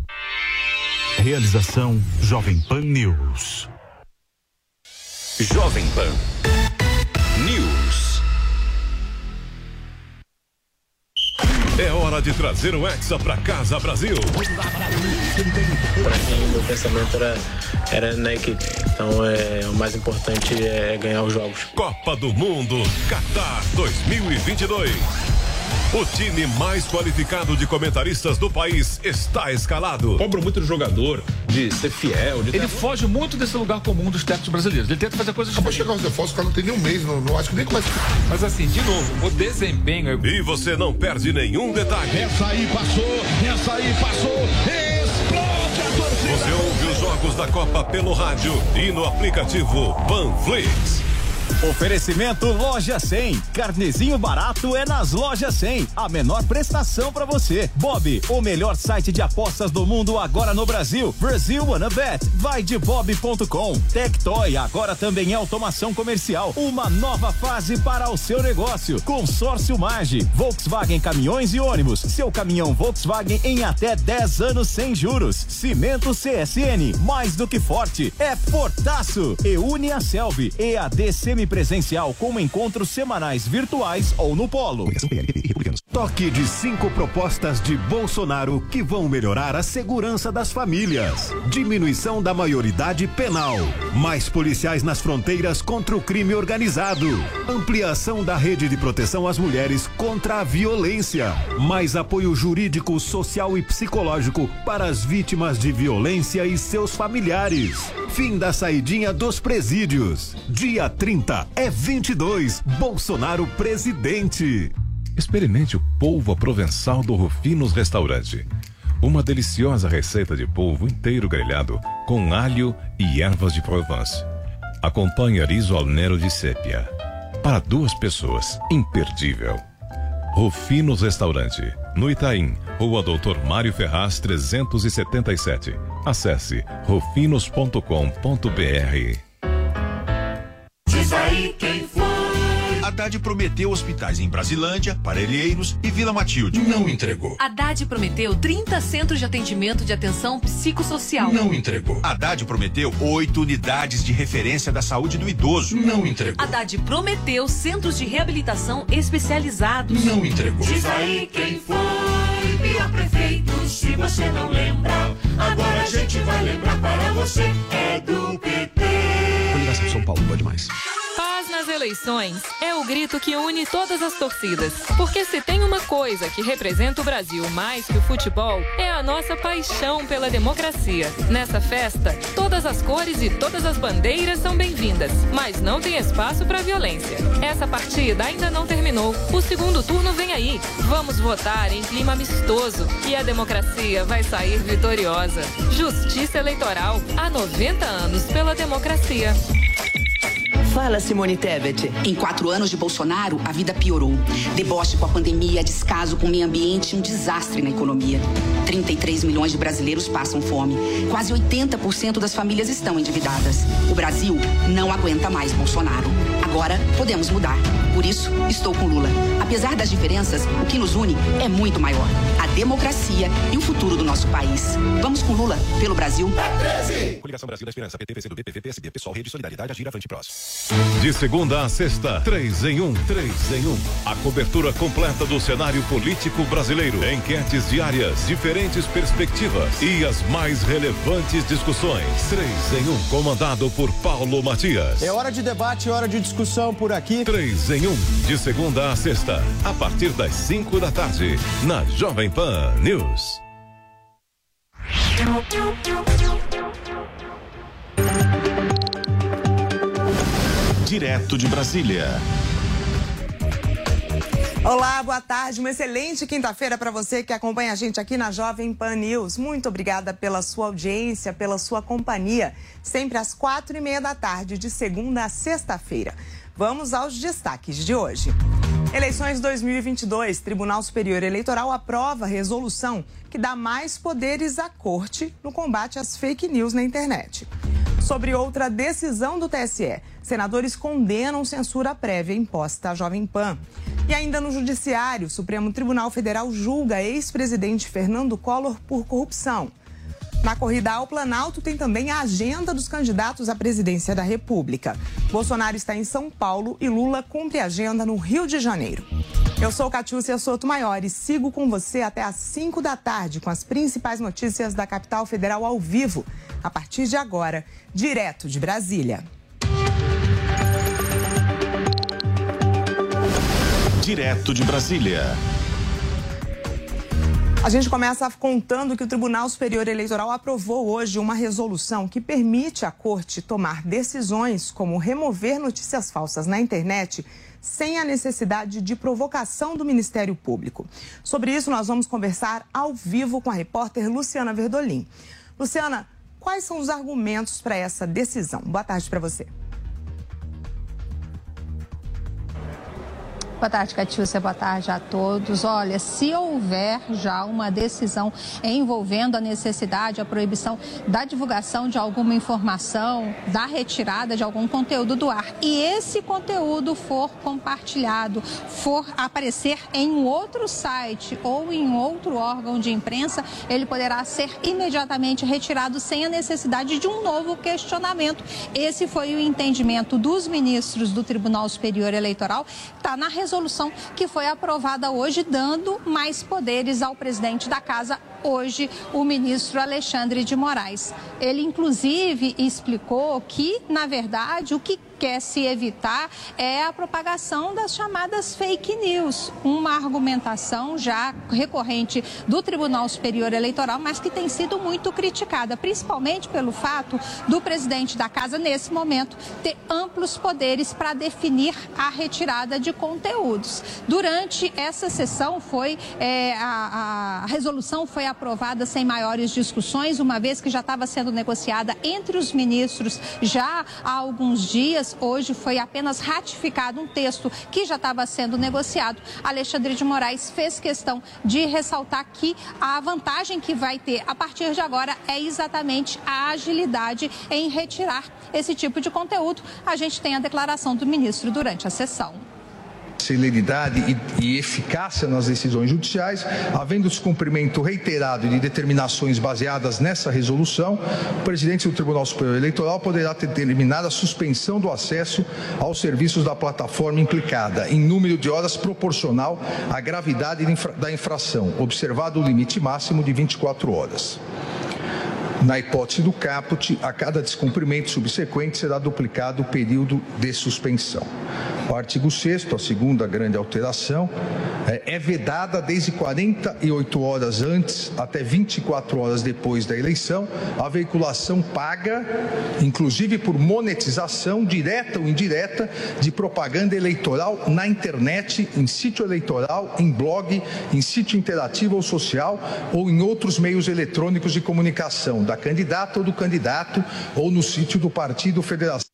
Speaker 11: Realização Jovem Pan News.
Speaker 6: Jovem Pan News.
Speaker 11: É hora de trazer o Hexa pra casa, Brasil.
Speaker 18: Pra mim, meu pensamento era, era na equipe. Então, é, o mais importante é ganhar os jogos.
Speaker 11: Copa do Mundo, Qatar dois mil e vinte e dois. O time mais qualificado de comentaristas do país está escalado.
Speaker 19: Cobra muito do jogador, de ser fiel. De... Ele foge muito desse lugar comum dos técnicos brasileiros. Ele tenta fazer coisas diferentes.
Speaker 20: Acabou de chegar os reforços, o cara não tem nem um mês, não, não acho que nem começa.
Speaker 19: Mas assim, de novo, o desempenho...
Speaker 11: E você não perde nenhum detalhe.
Speaker 4: Essa aí passou, essa aí passou, explode a torcida.
Speaker 11: Você ouve os jogos da Copa pelo rádio e no aplicativo Panflix.
Speaker 21: Oferecimento Loja cem. Carnezinho barato é nas Lojas cem. A menor prestação pra você. Bob, o melhor site de apostas do mundo agora no Brasil. Brasil Wanna Bet. Vai de bob ponto com. Tectoy agora também é automação comercial. Uma nova fase para o seu negócio. Consórcio Mage. Volkswagen Caminhões e Ônibus. Seu caminhão Volkswagen em até dez anos sem juros. Cimento C S N. Mais do que forte. É fortaço. E une a Selvi. E a D C semipresencial com encontros semanais virtuais ou no Polo.
Speaker 22: Toque de cinco propostas de Bolsonaro que vão melhorar a segurança das famílias. Diminuição da maioridade penal. Mais policiais nas fronteiras contra o crime organizado. Ampliação da rede de proteção às mulheres contra a violência. Mais apoio jurídico, social e psicológico para as vítimas de violência e seus familiares. Fim da saidinha dos presídios. Dia trinta é vinte e dois. Bolsonaro presidente.
Speaker 11: Experimente o polvo à provençal do Rufinos Restaurante. Uma deliciosa receita de polvo inteiro grelhado com alho e ervas de Provence. Acompanhe riso al nero de sépia. Para duas pessoas, imperdível. Rufinos Restaurante, no Itaim, Rua Doutor Mário Ferraz trezentos e setenta e sete. Acesse rufinos ponto com ponto br.
Speaker 23: Diz aí quem foi. Haddad prometeu hospitais em Brasilândia, Parelheiros e Vila Matilde.
Speaker 20: Não entregou.
Speaker 24: Haddad prometeu trinta centros de atendimento de atenção psicossocial.
Speaker 20: Não entregou.
Speaker 23: Haddad prometeu oito unidades de referência da saúde do idoso.
Speaker 20: Não entregou.
Speaker 24: Haddad prometeu centros de reabilitação especializados.
Speaker 20: Não entregou.
Speaker 23: Diz aí quem foi pior prefeito, se você não lembra. Agora a gente vai lembrar para você. É do P T.
Speaker 25: Coligação São Paulo, pode mais.
Speaker 24: Paz nas eleições.
Speaker 1: Eleições é o grito que une todas as torcidas. Porque se tem uma coisa que representa o Brasil mais que o futebol, é a nossa paixão pela democracia. Nessa festa, todas as cores e todas as bandeiras são bem-vindas, mas não tem espaço para violência. Essa partida ainda não terminou. O segundo turno vem aí. Vamos votar em clima amistoso e a democracia vai sair vitoriosa. Justiça Eleitoral, há noventa anos pela democracia.
Speaker 2: Fala, Simone Tebet.
Speaker 3: Em quatro anos de Bolsonaro, a vida piorou. Deboche com a pandemia, descaso com o meio ambiente e um desastre na economia. trinta e três milhões de brasileiros passam fome. Quase oitenta por cento das famílias estão endividadas. O Brasil não aguenta mais Bolsonaro. Agora podemos mudar. Por isso, estou com Lula. Apesar das diferenças, o que nos une é muito maior. A democracia e o futuro do nosso país. Vamos com Lula, pelo Brasil.
Speaker 22: Coligação Brasil da Esperança, P T, P C do B, P V, P S B, Pessoal, Rede Solidariedade, Agir, Avante, Prós.
Speaker 11: De segunda a sexta, três em um, três em um. A cobertura completa do cenário político brasileiro. Enquetes diárias, diferentes perspectivas e as mais relevantes discussões. Três em um, comandado por Paulo Matias.
Speaker 5: É hora de debate, é hora de discussão por aqui.
Speaker 11: Três em um, de segunda a sexta, a partir das cinco da tarde, na Jovem Pan News.
Speaker 22: Direto de Brasília.
Speaker 25: Olá, boa tarde, uma excelente quinta-feira para você que acompanha a gente aqui na Jovem Pan News. Muito obrigada pela sua audiência, pela sua companhia, sempre às quatro e meia da tarde, de segunda a sexta-feira. Vamos aos destaques de hoje. Eleições dois mil e vinte e dois, Tribunal Superior Eleitoral aprova resolução que dá mais poderes à Corte no combate às fake news na internet. Sobre outra decisão do T S E, senadores condenam censura prévia imposta à Jovem Pan. E ainda no Judiciário, o Supremo Tribunal Federal julga ex-presidente Fernando Collor por corrupção. Na corrida ao Planalto tem também a agenda dos candidatos à presidência da República. Bolsonaro está em São Paulo e Lula cumpre agenda no Rio de Janeiro. Eu sou Catiúcia Sotomayor e sigo com você até às cinco da tarde com as principais notícias da capital federal ao vivo. A partir de agora, direto de Brasília.
Speaker 22: Direto de Brasília.
Speaker 25: A gente começa contando que o Tribunal Superior Eleitoral aprovou hoje uma resolução que permite à Corte tomar decisões como remover notícias falsas na internet sem a necessidade de provocação do Ministério Público. Sobre isso, nós vamos conversar ao vivo com a repórter Luciana Verdolim. Luciana, quais são os argumentos para essa decisão? Boa tarde para você.
Speaker 26: Boa tarde, Catiúcia. Boa tarde a todos. Olha, se houver já uma decisão envolvendo a necessidade, a proibição da divulgação de alguma informação, da retirada de algum conteúdo do ar, e esse conteúdo for compartilhado, for aparecer em um outro site ou em outro órgão de imprensa, ele poderá ser imediatamente retirado sem a necessidade de um novo questionamento. Esse foi o entendimento dos ministros do Tribunal Superior Eleitoral. Está na resolução que foi aprovada hoje, dando mais poderes ao presidente da Casa, hoje, o ministro Alexandre de Moraes. Ele, inclusive, explicou que, na verdade, o que quer se evitar é a propagação das chamadas fake news, uma argumentação já recorrente do Tribunal Superior Eleitoral, mas que tem sido muito criticada, principalmente pelo fato do presidente da Casa, nesse momento, ter amplos poderes para definir a retirada de conteúdos. Durante essa sessão, foi, é, a, a resolução foi aprovada sem maiores discussões, uma vez que já estava sendo negociada entre os ministros já há alguns dias. Hoje foi apenas ratificado um texto que já estava sendo negociado. Alexandre de Moraes fez questão de ressaltar que a vantagem que vai ter a partir de agora é exatamente a agilidade em retirar esse tipo de conteúdo. A gente tem a declaração do ministro durante a sessão.
Speaker 27: Celeridade e, e eficácia nas decisões judiciais, havendo descumprimento reiterado de determinações baseadas nessa resolução, o presidente do Tribunal Superior Eleitoral poderá determinar a suspensão do acesso aos serviços da plataforma implicada, em número de horas proporcional à gravidade da infração, observado o limite máximo de vinte e quatro horas. Na hipótese do caput, a cada descumprimento subsequente será duplicado o período de suspensão. O artigo sexto, a segunda grande alteração, é vedada desde quarenta e oito horas antes até vinte e quatro horas depois da eleição a veiculação paga, inclusive por monetização direta ou indireta, de propaganda eleitoral na internet, em sítio eleitoral, em blog, em sítio interativo ou social ou em outros meios eletrônicos de comunicação da candidata ou do candidato ou no sítio do partido, federação.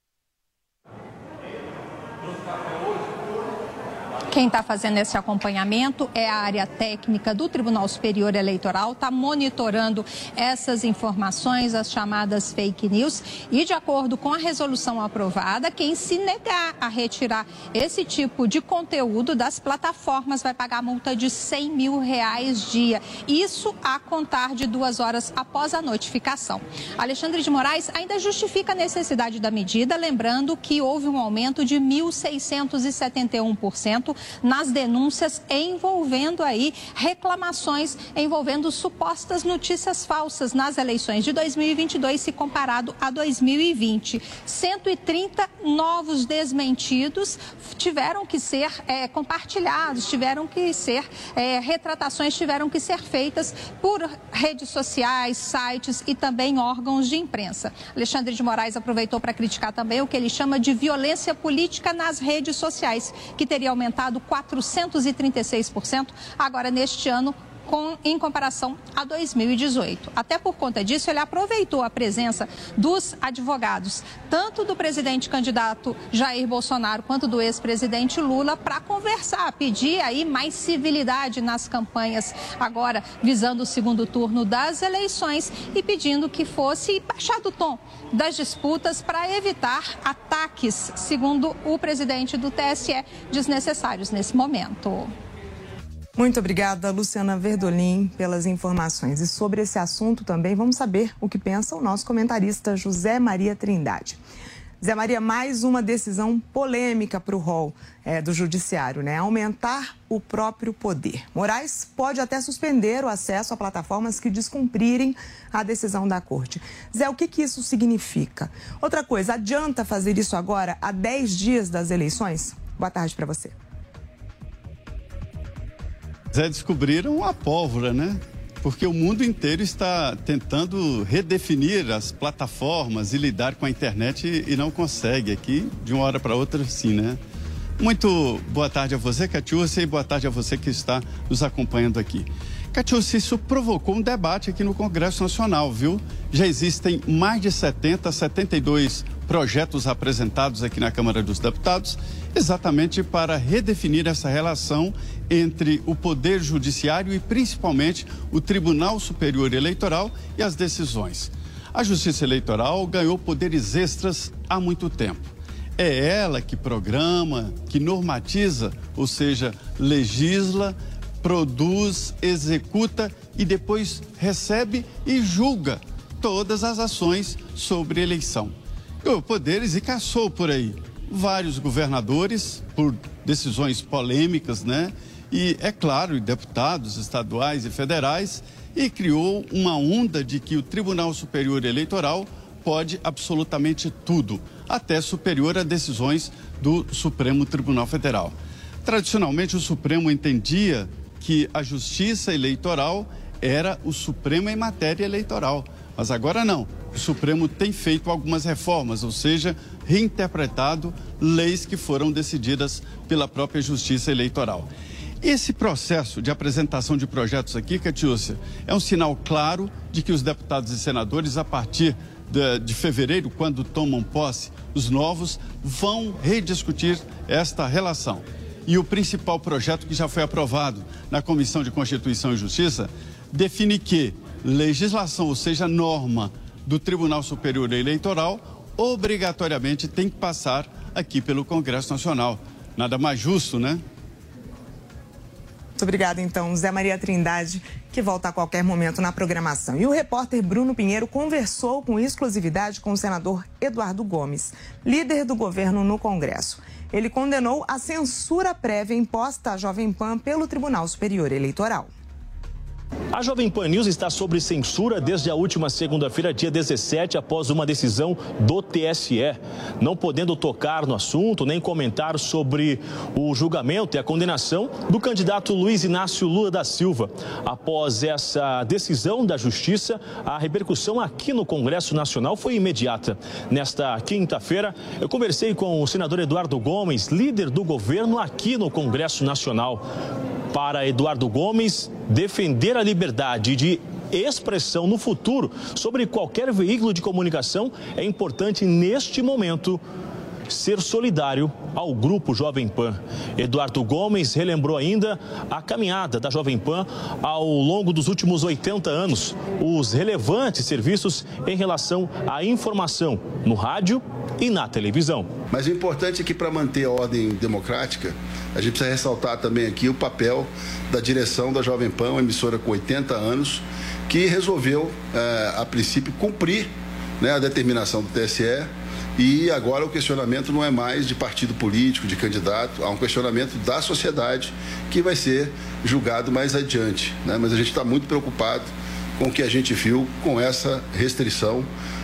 Speaker 26: Quem está fazendo esse acompanhamento é a área técnica do Tribunal Superior Eleitoral, está monitorando essas informações, as chamadas fake news, e de acordo com a resolução aprovada, quem se negar a retirar esse tipo de conteúdo das plataformas vai pagar multa de cem mil reais dia. Isso a contar de duas horas após a notificação. Alexandre de Moraes ainda justifica a necessidade da medida, lembrando que houve um aumento de mil seiscentos e setenta e um por cento nas denúncias envolvendo aí reclamações envolvendo supostas notícias falsas nas eleições de dois mil e vinte e dois, se comparado a dois mil e vinte. cento e trinta novos desmentidos tiveram que ser é, compartilhados, tiveram que ser, é, retratações tiveram que ser feitas por redes sociais, sites e também órgãos de imprensa. Alexandre de Moraes aproveitou para criticar também o que ele chama de violência política nas redes sociais, que teria aumentado quatrocentos e trinta e seis por cento agora neste ano, com, em comparação a dois mil e dezoito. Até por conta disso, ele aproveitou a presença dos advogados, tanto do presidente candidato Jair Bolsonaro quanto do ex-presidente Lula, para conversar, pedir aí mais civilidade nas campanhas, agora visando o segundo turno das eleições e pedindo que fosse baixado o tom das disputas para evitar ataques, segundo o presidente do T S E, desnecessários nesse momento.
Speaker 25: Muito obrigada, Luciana Verdolim, pelas informações. E sobre esse assunto também vamos saber o que pensa o nosso comentarista José Maria Trindade. Zé Maria, mais uma decisão polêmica para o rol é, do Judiciário, né? Aumentar o próprio poder. Moraes pode até suspender o acesso a plataformas que descumprirem a decisão da Corte. Zé, o que, que isso significa? Outra coisa, adianta fazer isso agora, a dez dias das eleições? Boa tarde para você.
Speaker 7: Zé, descobriram a pólvora, né? Porque o mundo inteiro está tentando redefinir as plataformas e lidar com a internet e não consegue aqui, de uma hora para outra, sim, né? Muito boa tarde a você, Catiúcia, e boa tarde a você que está nos acompanhando aqui. Catiúcia, isso provocou um debate aqui no Congresso Nacional, viu? Já existem mais de setenta, setenta e dois projetos apresentados aqui na Câmara dos Deputados, exatamente para redefinir essa relação entre o Poder Judiciário e principalmente o Tribunal Superior Eleitoral e as decisões. A Justiça Eleitoral ganhou poderes extras há muito tempo. É ela que programa, que normatiza, ou seja, legisla, produz, executa e depois recebe e julga todas as ações sobre eleição. Ganhou poderes e caçou por aí vários governadores por decisões polêmicas, né? E, é claro, deputados estaduais e federais, e criou uma onda de que o Tribunal Superior Eleitoral pode absolutamente tudo, até superior a decisões do Supremo Tribunal Federal. Tradicionalmente, o Supremo entendia que a Justiça Eleitoral era o Supremo em matéria eleitoral, mas agora não. O Supremo tem feito algumas reformas, ou seja, reinterpretado leis que foram decididas pela própria Justiça Eleitoral. Esse processo de apresentação de projetos aqui, Catiúcia, é um sinal claro de que os deputados e senadores, a partir de, de fevereiro, quando tomam posse, os novos, vão rediscutir esta relação. E o principal projeto que já foi aprovado na Comissão de Constituição e Justiça define que legislação, ou seja, norma do Tribunal Superior Eleitoral, obrigatoriamente tem que passar aqui pelo Congresso Nacional. Nada mais justo, né?
Speaker 25: Muito obrigada, então, Zé Maria Trindade, que volta a qualquer momento na programação. E o repórter Bruno Pinheiro conversou com exclusividade com o senador Eduardo Gomes, líder do governo no Congresso. Ele condenou a censura prévia imposta à Jovem Pan pelo Tribunal Superior Eleitoral.
Speaker 8: A Jovem Pan News está sob censura desde a última segunda-feira, dia dezessete, após uma decisão do T S E. Não podendo tocar no assunto, nem comentar sobre o julgamento e a condenação do candidato Luiz Inácio Lula da Silva. Após essa decisão da Justiça, a repercussão aqui no Congresso Nacional foi imediata. Nesta quinta-feira, eu conversei com o senador Eduardo Gomes, líder do governo aqui no Congresso Nacional. Para Eduardo Gomes, defender a liberdade de expressão no futuro sobre qualquer veículo de comunicação é importante neste momento ser solidário ao Grupo Jovem Pan. Eduardo Gomes relembrou ainda a caminhada da Jovem Pan ao longo dos últimos oitenta anos, os relevantes serviços em relação à informação no rádio e na televisão.
Speaker 9: Mas o importante é que, para manter a ordem democrática, a gente precisa ressaltar também aqui o papel da direção da Jovem Pan, uma emissora com oitenta anos, que resolveu, eh, a princípio, cumprir, né, a determinação do T S E. E agora o questionamento não é mais de partido político, de candidato, há um questionamento da sociedade que vai ser julgado mais adiante, né? Mas a gente está muito preocupado com o que a gente viu com essa restrição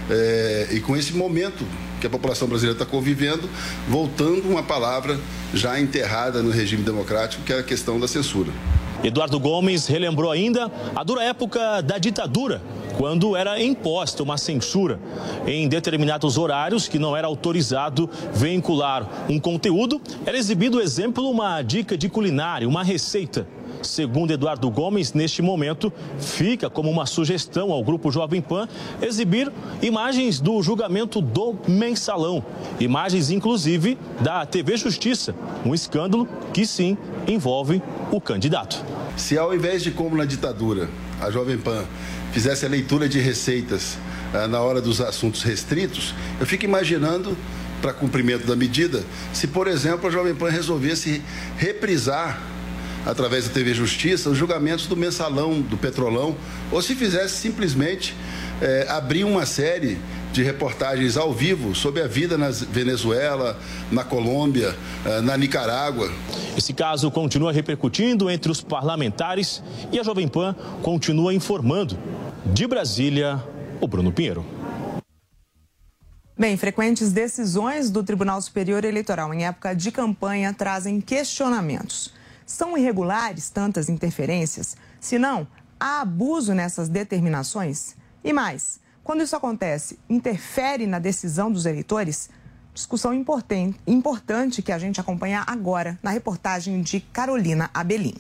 Speaker 9: é, e com esse momento que a população brasileira está convivendo, voltando uma palavra já enterrada no regime democrático, que é a questão da censura.
Speaker 8: Eduardo Gomes relembrou ainda a dura época da ditadura, quando era imposta uma censura em determinados horários que não era autorizado vincular um conteúdo, era exibido, exemplo, uma dica de culinária, uma receita. Segundo Eduardo Gomes, neste momento, fica como uma sugestão ao Grupo Jovem Pan exibir imagens do julgamento do Mensalão. Imagens, inclusive, da T V Justiça, um escândalo que, sim, envolve o candidato.
Speaker 9: Se ao invés de, como na ditadura, a Jovem Pan fizesse a leitura de receitas ah, na hora dos assuntos restritos, eu fico imaginando, para cumprimento da medida, se, por exemplo, a Jovem Pan resolvesse reprisar, através da T V Justiça, os julgamentos do Mensalão, do Petrolão, ou se fizesse simplesmente eh, abrir uma série de reportagens ao vivo sobre a vida na Venezuela, na Colômbia, eh, na Nicarágua.
Speaker 8: Esse caso continua repercutindo entre os parlamentares e a Jovem Pan continua informando. De Brasília, o Bruno Pinheiro.
Speaker 25: Bem, frequentes decisões do Tribunal Superior Eleitoral em época de campanha trazem questionamentos. São irregulares tantas interferências? Se não, há abuso nessas determinações? E mais, quando isso acontece, interfere na decisão dos eleitores? Discussão importante, importante que a gente acompanha agora na reportagem de Carolina Abelim.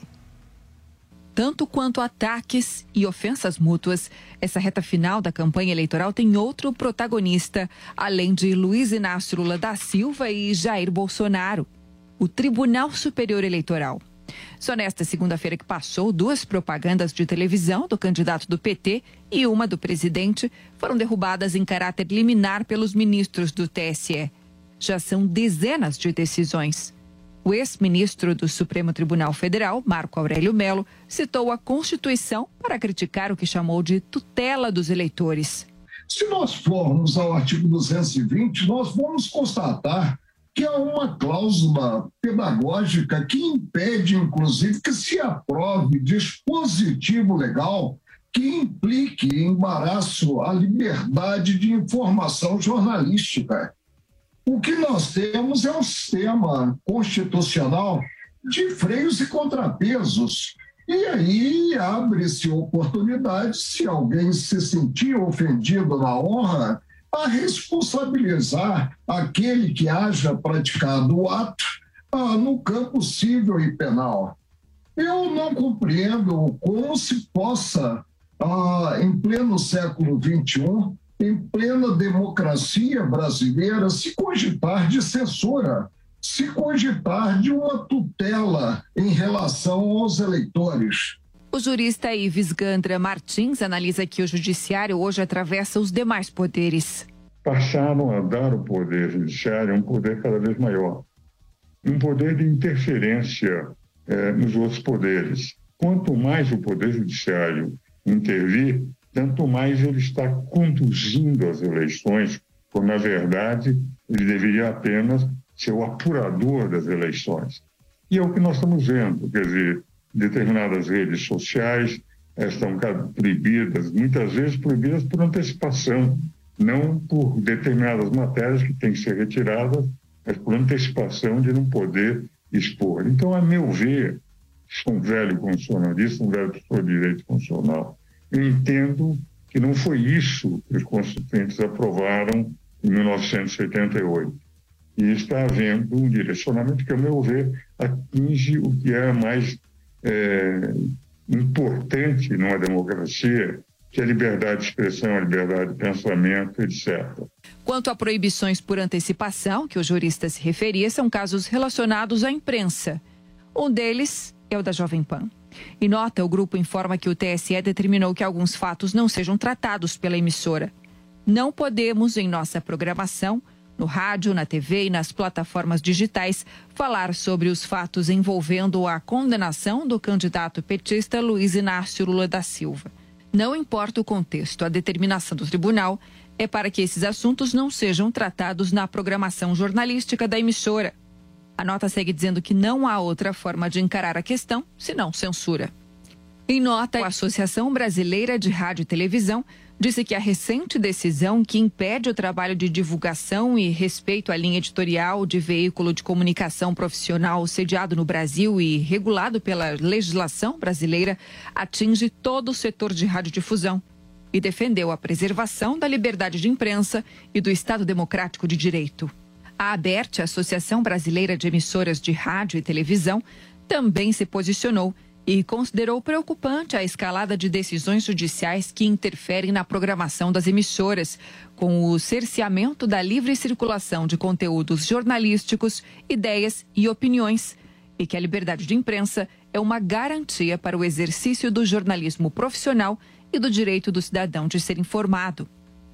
Speaker 10: Tanto quanto ataques e ofensas mútuas, essa reta final da campanha eleitoral tem outro protagonista, além de Luiz Inácio Lula da Silva e Jair Bolsonaro: o Tribunal Superior Eleitoral. Só nesta segunda-feira que passou, duas propagandas de televisão do candidato do P T e uma do presidente foram derrubadas em caráter liminar pelos ministros do T S E. Já são dezenas de decisões. O ex-ministro do Supremo Tribunal Federal, Marco Aurélio Mello, citou a Constituição para criticar o que chamou de tutela dos eleitores.
Speaker 13: Se nós formos ao artigo duzentos e vinte, nós vamos constatar que há uma cláusula pedagógica que impede, inclusive, que se aprove dispositivo legal que implique embaraço à liberdade de informação jornalística. O que nós temos é um sistema constitucional de freios e contrapesos. E aí abre-se oportunidade, se alguém se sentir ofendido na honra, a responsabilizar aquele que haja praticado o ato ah, no campo civil e penal. Eu não compreendo como se possa, ah, em pleno século vinte e um, em plena democracia brasileira, se cogitar de censura, se cogitar de uma tutela em relação aos eleitores.
Speaker 10: O jurista Ives Gandra Martins analisa que o judiciário hoje atravessa os demais poderes.
Speaker 14: Passaram a dar ao poder judiciário um poder cada vez maior, um poder de interferência eh, nos outros poderes. Quanto mais o poder judiciário intervir, tanto mais ele está conduzindo as eleições, quando, na verdade, ele deveria apenas ser o apurador das eleições. E é o que nós estamos vendo, quer dizer, determinadas redes sociais estão proibidas, muitas vezes proibidas por antecipação, não por determinadas matérias que têm que ser retiradas, mas por antecipação de não poder expor. Então, a meu ver, sou um velho constitucionalista, um velho professor de direito constitucional, eu entendo que não foi isso que os constituintes aprovaram em mil novecentos e oitenta e oito. E está havendo um direcionamento que, a meu ver, atinge o que é mais é, importante numa democracia, que é a liberdade de expressão, a liberdade de pensamento, etcétera.
Speaker 10: Quanto a proibições por antecipação, que o jurista se referia, são casos relacionados à imprensa. Um deles é o da Jovem Pan. Em nota, o grupo informa que o T S E determinou que alguns fatos não sejam tratados pela emissora. Não podemos, em nossa programação, no rádio, na T V e nas plataformas digitais, falar sobre os fatos envolvendo a condenação do candidato petista Luiz Inácio Lula da Silva. Não importa o contexto, a determinação do tribunal é para que esses assuntos não sejam tratados na programação jornalística da emissora. A nota segue dizendo que não há outra forma de encarar a questão, senão censura. Em nota, a Associação Brasileira de Rádio e Televisão disse que a recente decisão que impede o trabalho de divulgação e respeito à linha editorial de veículo de comunicação profissional sediado no Brasil e regulado pela legislação brasileira atinge todo o setor de radiodifusão e defendeu a preservação da liberdade de imprensa e do Estado Democrático de Direito. A ABERT, a Associação Brasileira de Emissoras de Rádio e Televisão, também se posicionou e considerou preocupante a escalada de decisões judiciais que interferem na programação das emissoras, com o cerceamento da livre circulação de conteúdos jornalísticos, ideias e opiniões, e que a liberdade de imprensa é uma garantia para o exercício do jornalismo profissional e do direito do cidadão de ser informado.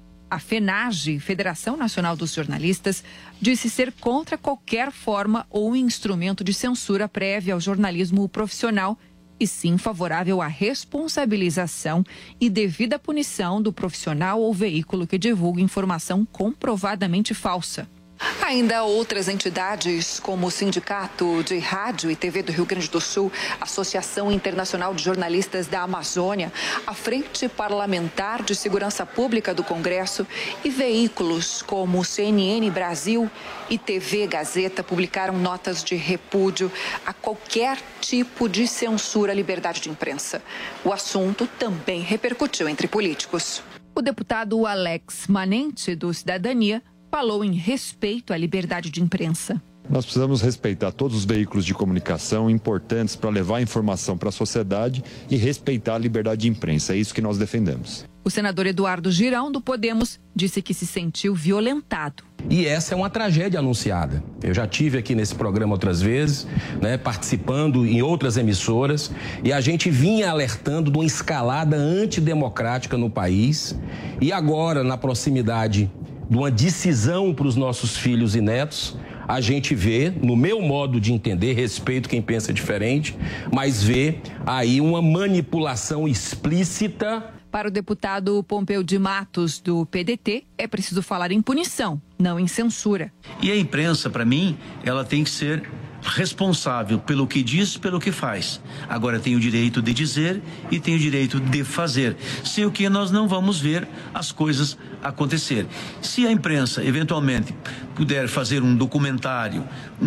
Speaker 10: A FENAGE, Federação Nacional dos Jornalistas, disse ser contra qualquer forma ou instrumento de censura prévia ao jornalismo profissional, e sim favorável à responsabilização e devida punição do profissional ou veículo que divulga informação comprovadamente falsa. Ainda outras entidades, como o Sindicato de Rádio e T V do Rio Grande do Sul, Associação Internacional de Jornalistas da Amazônia, a Frente Parlamentar de Segurança Pública do Congresso e veículos como o C N N Brasil e T V Gazeta publicaram notas de repúdio a qualquer tipo de censura à liberdade de imprensa. O assunto também repercutiu entre políticos. O deputado Alex Manente, do Cidadania, falou em respeito à liberdade de imprensa.
Speaker 6: Nós precisamos respeitar todos os veículos de comunicação importantes para levar informação para a sociedade e respeitar a liberdade de imprensa. É isso que nós defendemos.
Speaker 10: O senador Eduardo Girão, do Podemos, disse que se sentiu violentado.
Speaker 12: E essa é uma tragédia anunciada. Eu já tive aqui nesse programa outras vezes, né, participando em outras emissoras, e a gente vinha alertando de uma escalada antidemocrática no país. E agora, na proximidade de uma decisão para os nossos filhos e netos, a gente vê, no meu modo de entender, respeito quem pensa diferente, mas vê aí uma manipulação explícita.
Speaker 10: Para o deputado Pompeu de Matos, do P D T, é preciso falar em punição, não em censura.
Speaker 15: E a imprensa, para mim, ela tem que ser responsável pelo que diz, pelo que faz. Agora tem o direito de dizer e tem o direito de fazer, sem o que nós não vamos ver as coisas acontecer. Se a imprensa eventualmente puder fazer um documentário,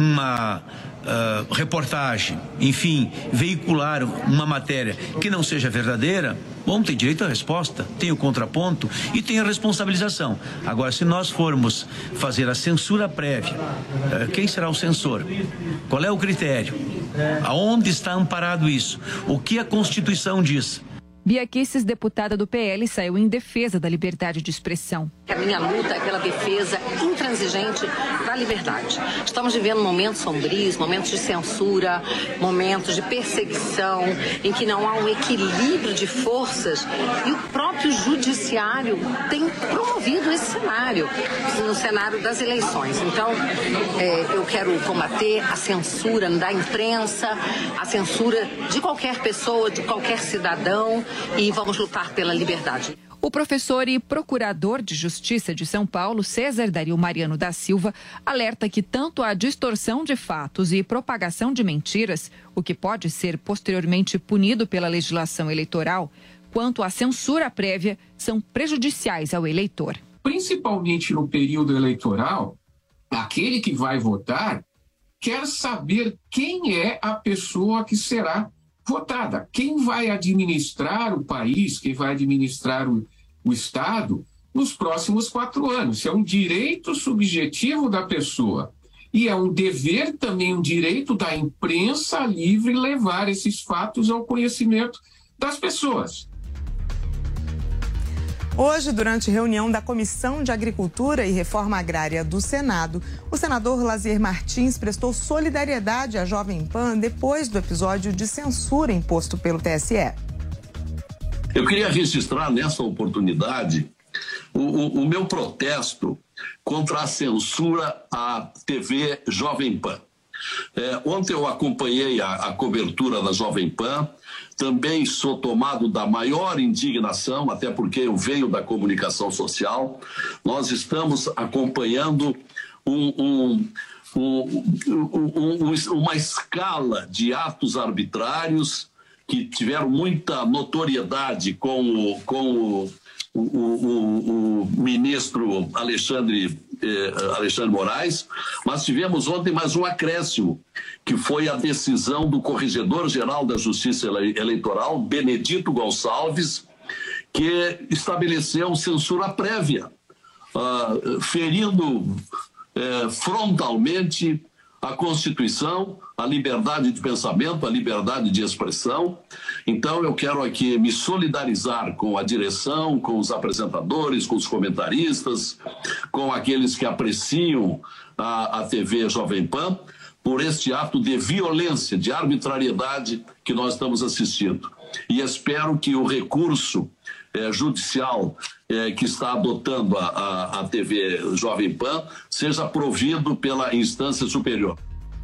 Speaker 15: uma uh, reportagem, enfim, veicular uma matéria que não seja verdadeira, bom, tem direito à resposta, tem o contraponto e tem a responsabilização. Agora, se nós formos fazer a censura prévia, uh, quem será o censor? Qual é o critério? Aonde está amparado isso? O que a Constituição diz?
Speaker 10: Bia Kicis, deputada do P L, saiu em defesa da liberdade de expressão.
Speaker 16: A minha luta é pela defesa intransigente da liberdade. Estamos vivendo momentos sombrios, momentos de censura, momentos de perseguição, em que não há um equilíbrio de forças. E o próprio judiciário tem promovido esse cenário, no cenário das eleições. Então, é, eu quero combater a censura da imprensa, a censura de qualquer pessoa, de qualquer cidadão, e vamos lutar pela liberdade.
Speaker 10: O professor e procurador de Justiça de São Paulo, César Dario Mariano da Silva, alerta que tanto a distorção de fatos e propagação de mentiras, o que pode ser posteriormente punido pela legislação eleitoral, quanto a censura prévia, são prejudiciais ao eleitor.
Speaker 4: Principalmente no período eleitoral, aquele que vai votar quer saber quem é a pessoa que será votada, quem vai administrar o país, quem vai administrar o, o Estado nos próximos quatro anos. Isso é um direito subjetivo da pessoa e é um dever também, um direito da imprensa livre levar esses fatos ao conhecimento das pessoas.
Speaker 25: Hoje, durante reunião da Comissão de Agricultura e Reforma Agrária do Senado, o senador Lazier Martins prestou solidariedade à Jovem Pan depois do episódio de censura imposto pelo T S E.
Speaker 17: Eu queria registrar nessa oportunidade o, o, o meu protesto contra a censura à T V Jovem Pan. É, ontem eu acompanhei a, a cobertura da Jovem Pan. Também sou tomado da maior indignação, até porque eu venho da comunicação social. Nós estamos acompanhando um, um, um, um, um, uma escala de atos arbitrários que tiveram muita notoriedade com o, com o, o, o, o ministro Alexandre, eh, Alexandre Moraes, mas tivemos ontem mais um acréscimo, que foi a decisão do Corregedor-Geral da Justiça Eleitoral, Benedito Gonçalves, que estabeleceu censura prévia, uh, ferindo uh, frontalmente a Constituição, a liberdade de pensamento, a liberdade de expressão. Então, eu quero aqui me solidarizar com a direção, com os apresentadores, com os comentaristas, com aqueles que apreciam a, a T V Jovem Pan, por este ato de violência, de arbitrariedade que nós estamos assistindo. E espero que o recurso eh, judicial eh, que está adotando a, a, a T V Jovem Pan seja provido pela instância superior.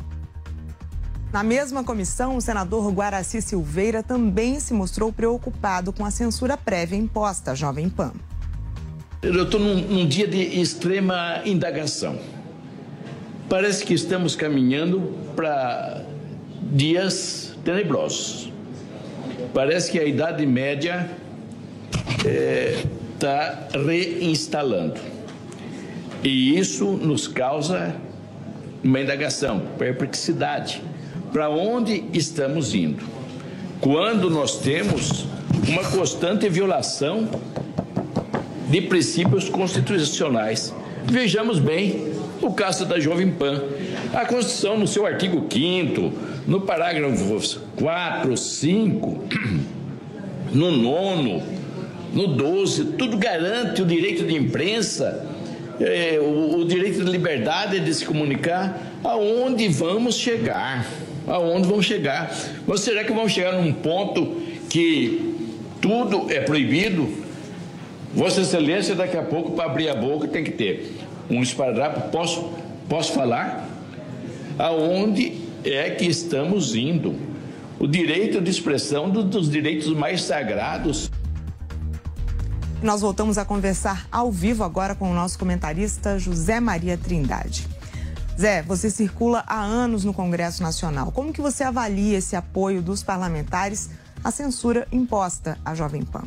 Speaker 25: Na mesma comissão, o senador Guaraci Silveira também se mostrou preocupado com a censura prévia imposta à Jovem Pan.
Speaker 18: Eu estou num, num dia de extrema indagação. Parece que estamos caminhando para dias tenebrosos. Parece que a Idade Média está é, reinstalando. E isso nos causa uma indagação, perplexidade. Para onde estamos indo? Quando nós temos uma constante violação de princípios constitucionais. Vejamos bem o caso da Jovem Pan. A Constituição, no seu artigo quinto, no parágrafo quatro, cinco, no nono, no doze, tudo garante o direito de imprensa, é, o, o direito de liberdade de se comunicar. Aonde vamos chegar? Aonde vamos chegar? Ou será que vamos chegar num ponto que tudo é proibido? Vossa Excelência, daqui a pouco, para abrir a boca, tem que ter um esparadrapo. Posso, posso falar? Aonde é que estamos indo? O direito de expressão do, dos direitos mais sagrados.
Speaker 25: Nós voltamos a conversar ao vivo agora com o nosso comentarista José Maria Trindade. Zé, você circula há anos no Congresso Nacional. Como que você avalia esse apoio dos parlamentares à censura imposta à Jovem Pan?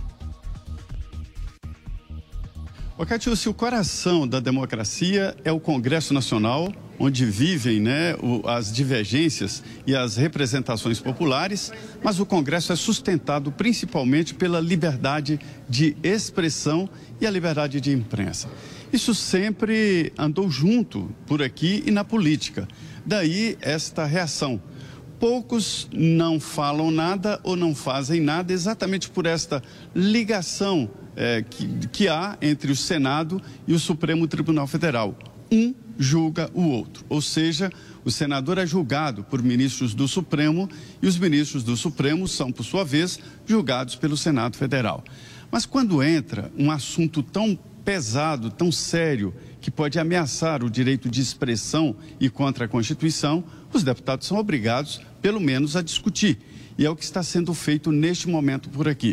Speaker 7: Ô, Catiúcia, o coração da democracia é o Congresso Nacional, onde vivem, né, o, as divergências e as representações populares, mas o Congresso é sustentado principalmente pela liberdade de expressão e a liberdade de imprensa. Isso sempre andou junto por aqui e na política. Daí esta reação. Poucos não falam nada ou não fazem nada exatamente por esta ligação é, que, que há entre o Senado e o Supremo Tribunal Federal. Um julga o outro, ou seja, o senador é julgado por ministros do Supremo e os ministros do Supremo são, por sua vez, julgados pelo Senado Federal. Mas quando entra um assunto tão pesado, tão sério, que pode ameaçar o direito de expressão e contra a Constituição, os deputados são obrigados, pelo menos, a discutir. E é o que está sendo feito neste momento por aqui.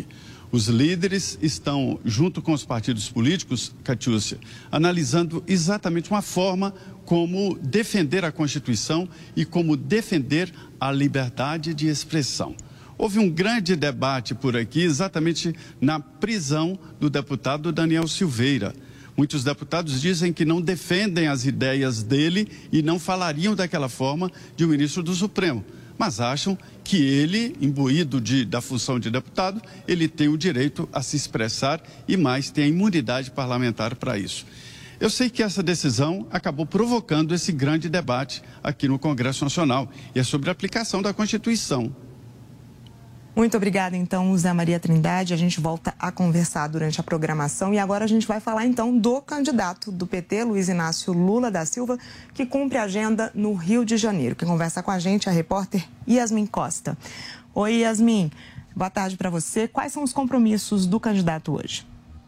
Speaker 7: Os líderes estão, junto com os partidos políticos, Catiúcia, analisando exatamente uma forma como defender a Constituição e como defender a liberdade de expressão. Houve um grande debate por aqui exatamente na prisão do deputado Daniel Silveira. Muitos deputados dizem que não defendem as ideias dele e não falariam daquela forma de um ministro do Supremo, mas acham que ele, imbuído de, da função de deputado, ele tem o direito a se expressar e mais, tem a imunidade parlamentar para isso. Eu sei que essa decisão acabou provocando esse grande debate aqui no Congresso Nacional e é sobre a aplicação da Constituição.
Speaker 25: Muito obrigada, então, Zé Maria Trindade. A gente volta a conversar durante a programação e agora a gente vai falar, então, do candidato do P T, Luiz Inácio Lula da Silva, que cumpre a agenda no Rio de Janeiro. Quem conversa com a gente é a repórter Yasmin Costa. Oi, Yasmin. Boa tarde para você. Quais são os compromissos do candidato hoje?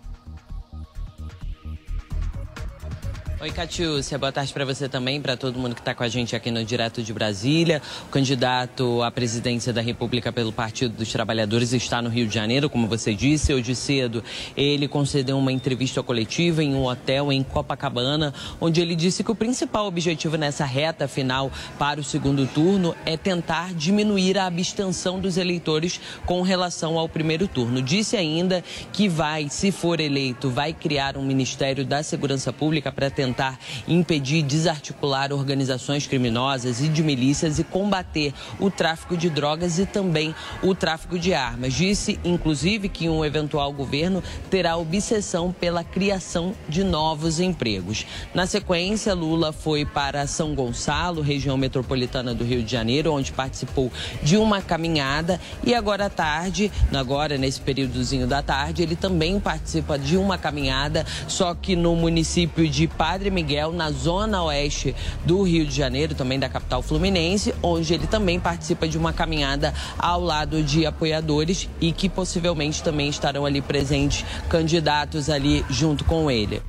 Speaker 1: Oi, Catiúcia, boa tarde para você também, para todo mundo que está com a gente aqui no Direto de Brasília. O candidato à presidência da República pelo Partido dos Trabalhadores está no Rio de Janeiro, como você disse. Hoje cedo ele concedeu uma entrevista coletiva em um hotel em Copacabana, onde ele disse que o principal objetivo nessa reta final para o segundo turno é tentar diminuir a abstenção dos eleitores com relação ao primeiro turno. Disse ainda que vai, se for eleito, vai criar um Ministério da Segurança Pública para tentar tentar impedir, desarticular organizações criminosas e de milícias e combater o tráfico de drogas e também o tráfico de armas. Disse, inclusive, que um eventual governo terá obsessão pela criação de novos empregos. Na sequência, Lula foi para São Gonçalo, região metropolitana do Rio de Janeiro, onde participou de uma caminhada e agora à tarde, agora nesse períodozinho da tarde, ele também participa de uma caminhada, só que no município de Padre Miguel, na zona oeste do Rio de Janeiro, também da capital fluminense, onde ele também participa de uma caminhada ao lado de apoiadores e que possivelmente também estarão ali presentes candidatos ali junto com ele.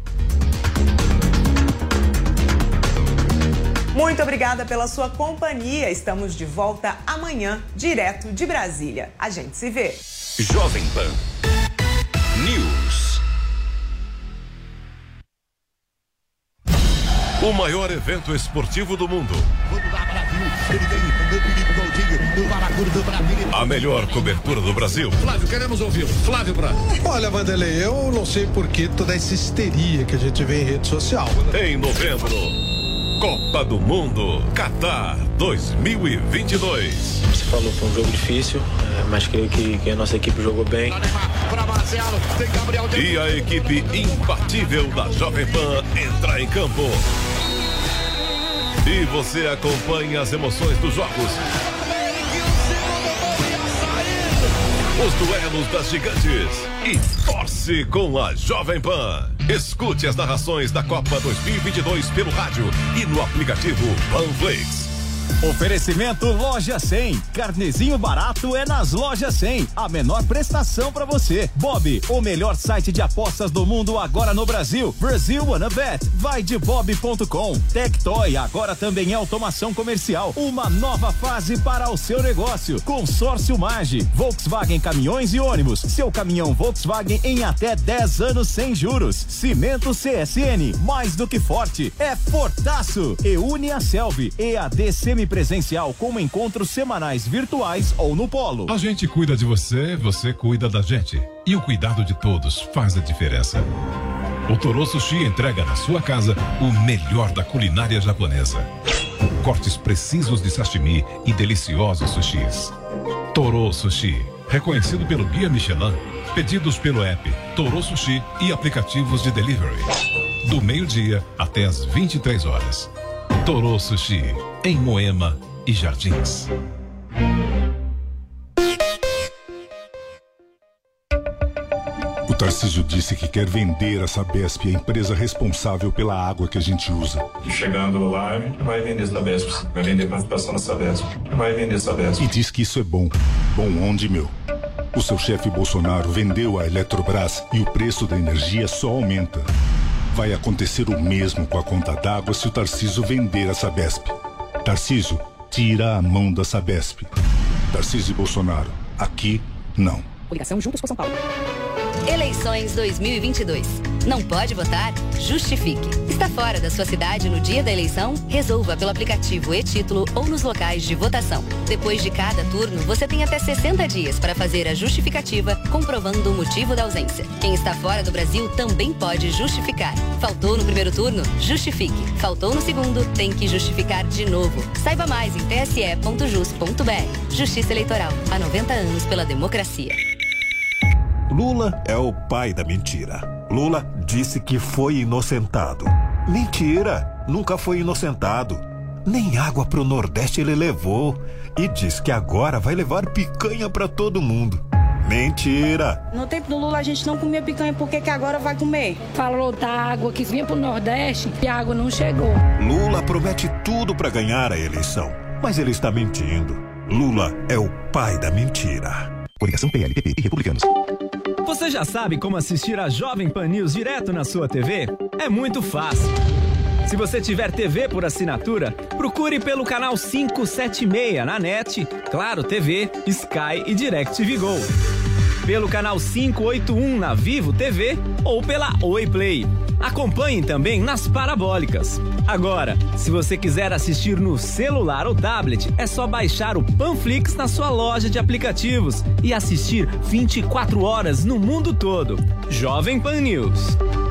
Speaker 25: Muito obrigada pela sua companhia. Estamos de volta amanhã, direto de Brasília. A gente se vê.
Speaker 22: Jovem Pan News. O maior evento esportivo do mundo. A melhor cobertura do Brasil.
Speaker 2: Flávio, queremos ouvi-lo. Flávio Prado.
Speaker 19: Olha, Vanderlei, eu não sei por que toda essa histeria que a gente vê em rede social.
Speaker 22: Em novembro, Copa do Mundo, Catar dois mil e vinte e dois.
Speaker 20: Você falou, foi um jogo difícil, mas creio que, que a nossa equipe jogou bem.
Speaker 22: E a equipe imbatível da Jovem Pan entra em campo. E você acompanha as emoções dos jogos. Os duelos das gigantes. E torce com a Jovem Pan. Escute as narrações da Copa dois mil e vinte e dois pelo rádio e no aplicativo Panflix.
Speaker 21: Oferecimento Loja cem. Carnezinho barato é nas Lojas cem. A menor prestação para você. Bob, o melhor site de apostas do mundo agora no Brasil. Brasil Wanna Bet. Vai de bob ponto com. Tectoy agora também é automação comercial. Uma nova fase para o seu negócio. Consórcio Mage. Volkswagen Caminhões e Ônibus. Seu caminhão Volkswagen em até dez anos sem juros. Cimento C S N. Mais do que forte. É fortaço. E une a Selvi. E a D C semipresencial com encontros semanais virtuais ou no polo.
Speaker 11: A gente cuida de você, você cuida da gente. E o cuidado de todos faz a diferença. O Toro Sushi entrega na sua casa o melhor da culinária japonesa. Cortes precisos de sashimi e deliciosos sushis. Toro Sushi, reconhecido pelo Guia Michelin. Pedidos pelo app Toro Sushi e aplicativos de delivery. Do meio-dia até as vinte e três horas. Toro Sushi, em Moema e Jardins.
Speaker 23: O Tarcísio disse que quer vender a Sabesp, a empresa responsável pela água que a gente usa.
Speaker 24: Chegando lá, a gente vai vender Sabesp, vai vender participação na Sabesp, vai vender Sabesp.
Speaker 23: E diz que isso é bom. Bom onde, meu? O seu chefe Bolsonaro vendeu a Eletrobras e o preço da energia só aumenta. Vai acontecer o mesmo com a conta d'água se o Tarcísio vender a Sabesp. Tarcísio, tira a mão da Sabesp. Tarcísio e Bolsonaro, aqui não.
Speaker 3: Coligação Juntos por São Paulo.
Speaker 5: Eleições dois mil e vinte e dois. Não pode votar? Justifique. Está fora da sua cidade no dia da eleição? Resolva pelo aplicativo e-Título ou nos locais de votação. Depois de cada turno, você tem até sessenta dias para fazer a justificativa, comprovando o motivo da ausência. Quem está fora do Brasil também pode justificar. Faltou no primeiro turno? Justifique. Faltou no segundo? Tem que justificar de novo. Saiba mais em t s e ponto jus ponto b r. Justiça Eleitoral. Há noventa anos pela democracia.
Speaker 22: Lula é o pai da mentira. Lula disse que foi inocentado. Mentira! Nunca foi inocentado. Nem água pro Nordeste ele levou. E diz que agora vai levar picanha pra todo mundo. Mentira!
Speaker 8: No tempo do Lula a gente não comia picanha, por que que agora vai comer?
Speaker 9: Falou da água que vinha pro Nordeste e a água não chegou.
Speaker 22: Lula promete tudo pra ganhar a eleição, mas ele está mentindo. Lula é o pai da mentira.
Speaker 21: Coligação P L, P P e Republicanos. Você já sabe como assistir a Jovem Pan News direto na sua T V? É muito fácil. Se você tiver T V por assinatura, procure pelo canal quinhentos e setenta e seis na NET, Claro T V, Sky e DirecTV Go. Pelo canal quinhentos e oitenta e um na Vivo T V ou pela Oi Play. Acompanhe também nas parabólicas. Agora, se você quiser assistir no celular ou tablet, é só baixar o Panflix na sua loja de aplicativos e assistir vinte e quatro horas no mundo todo. Jovem Pan News.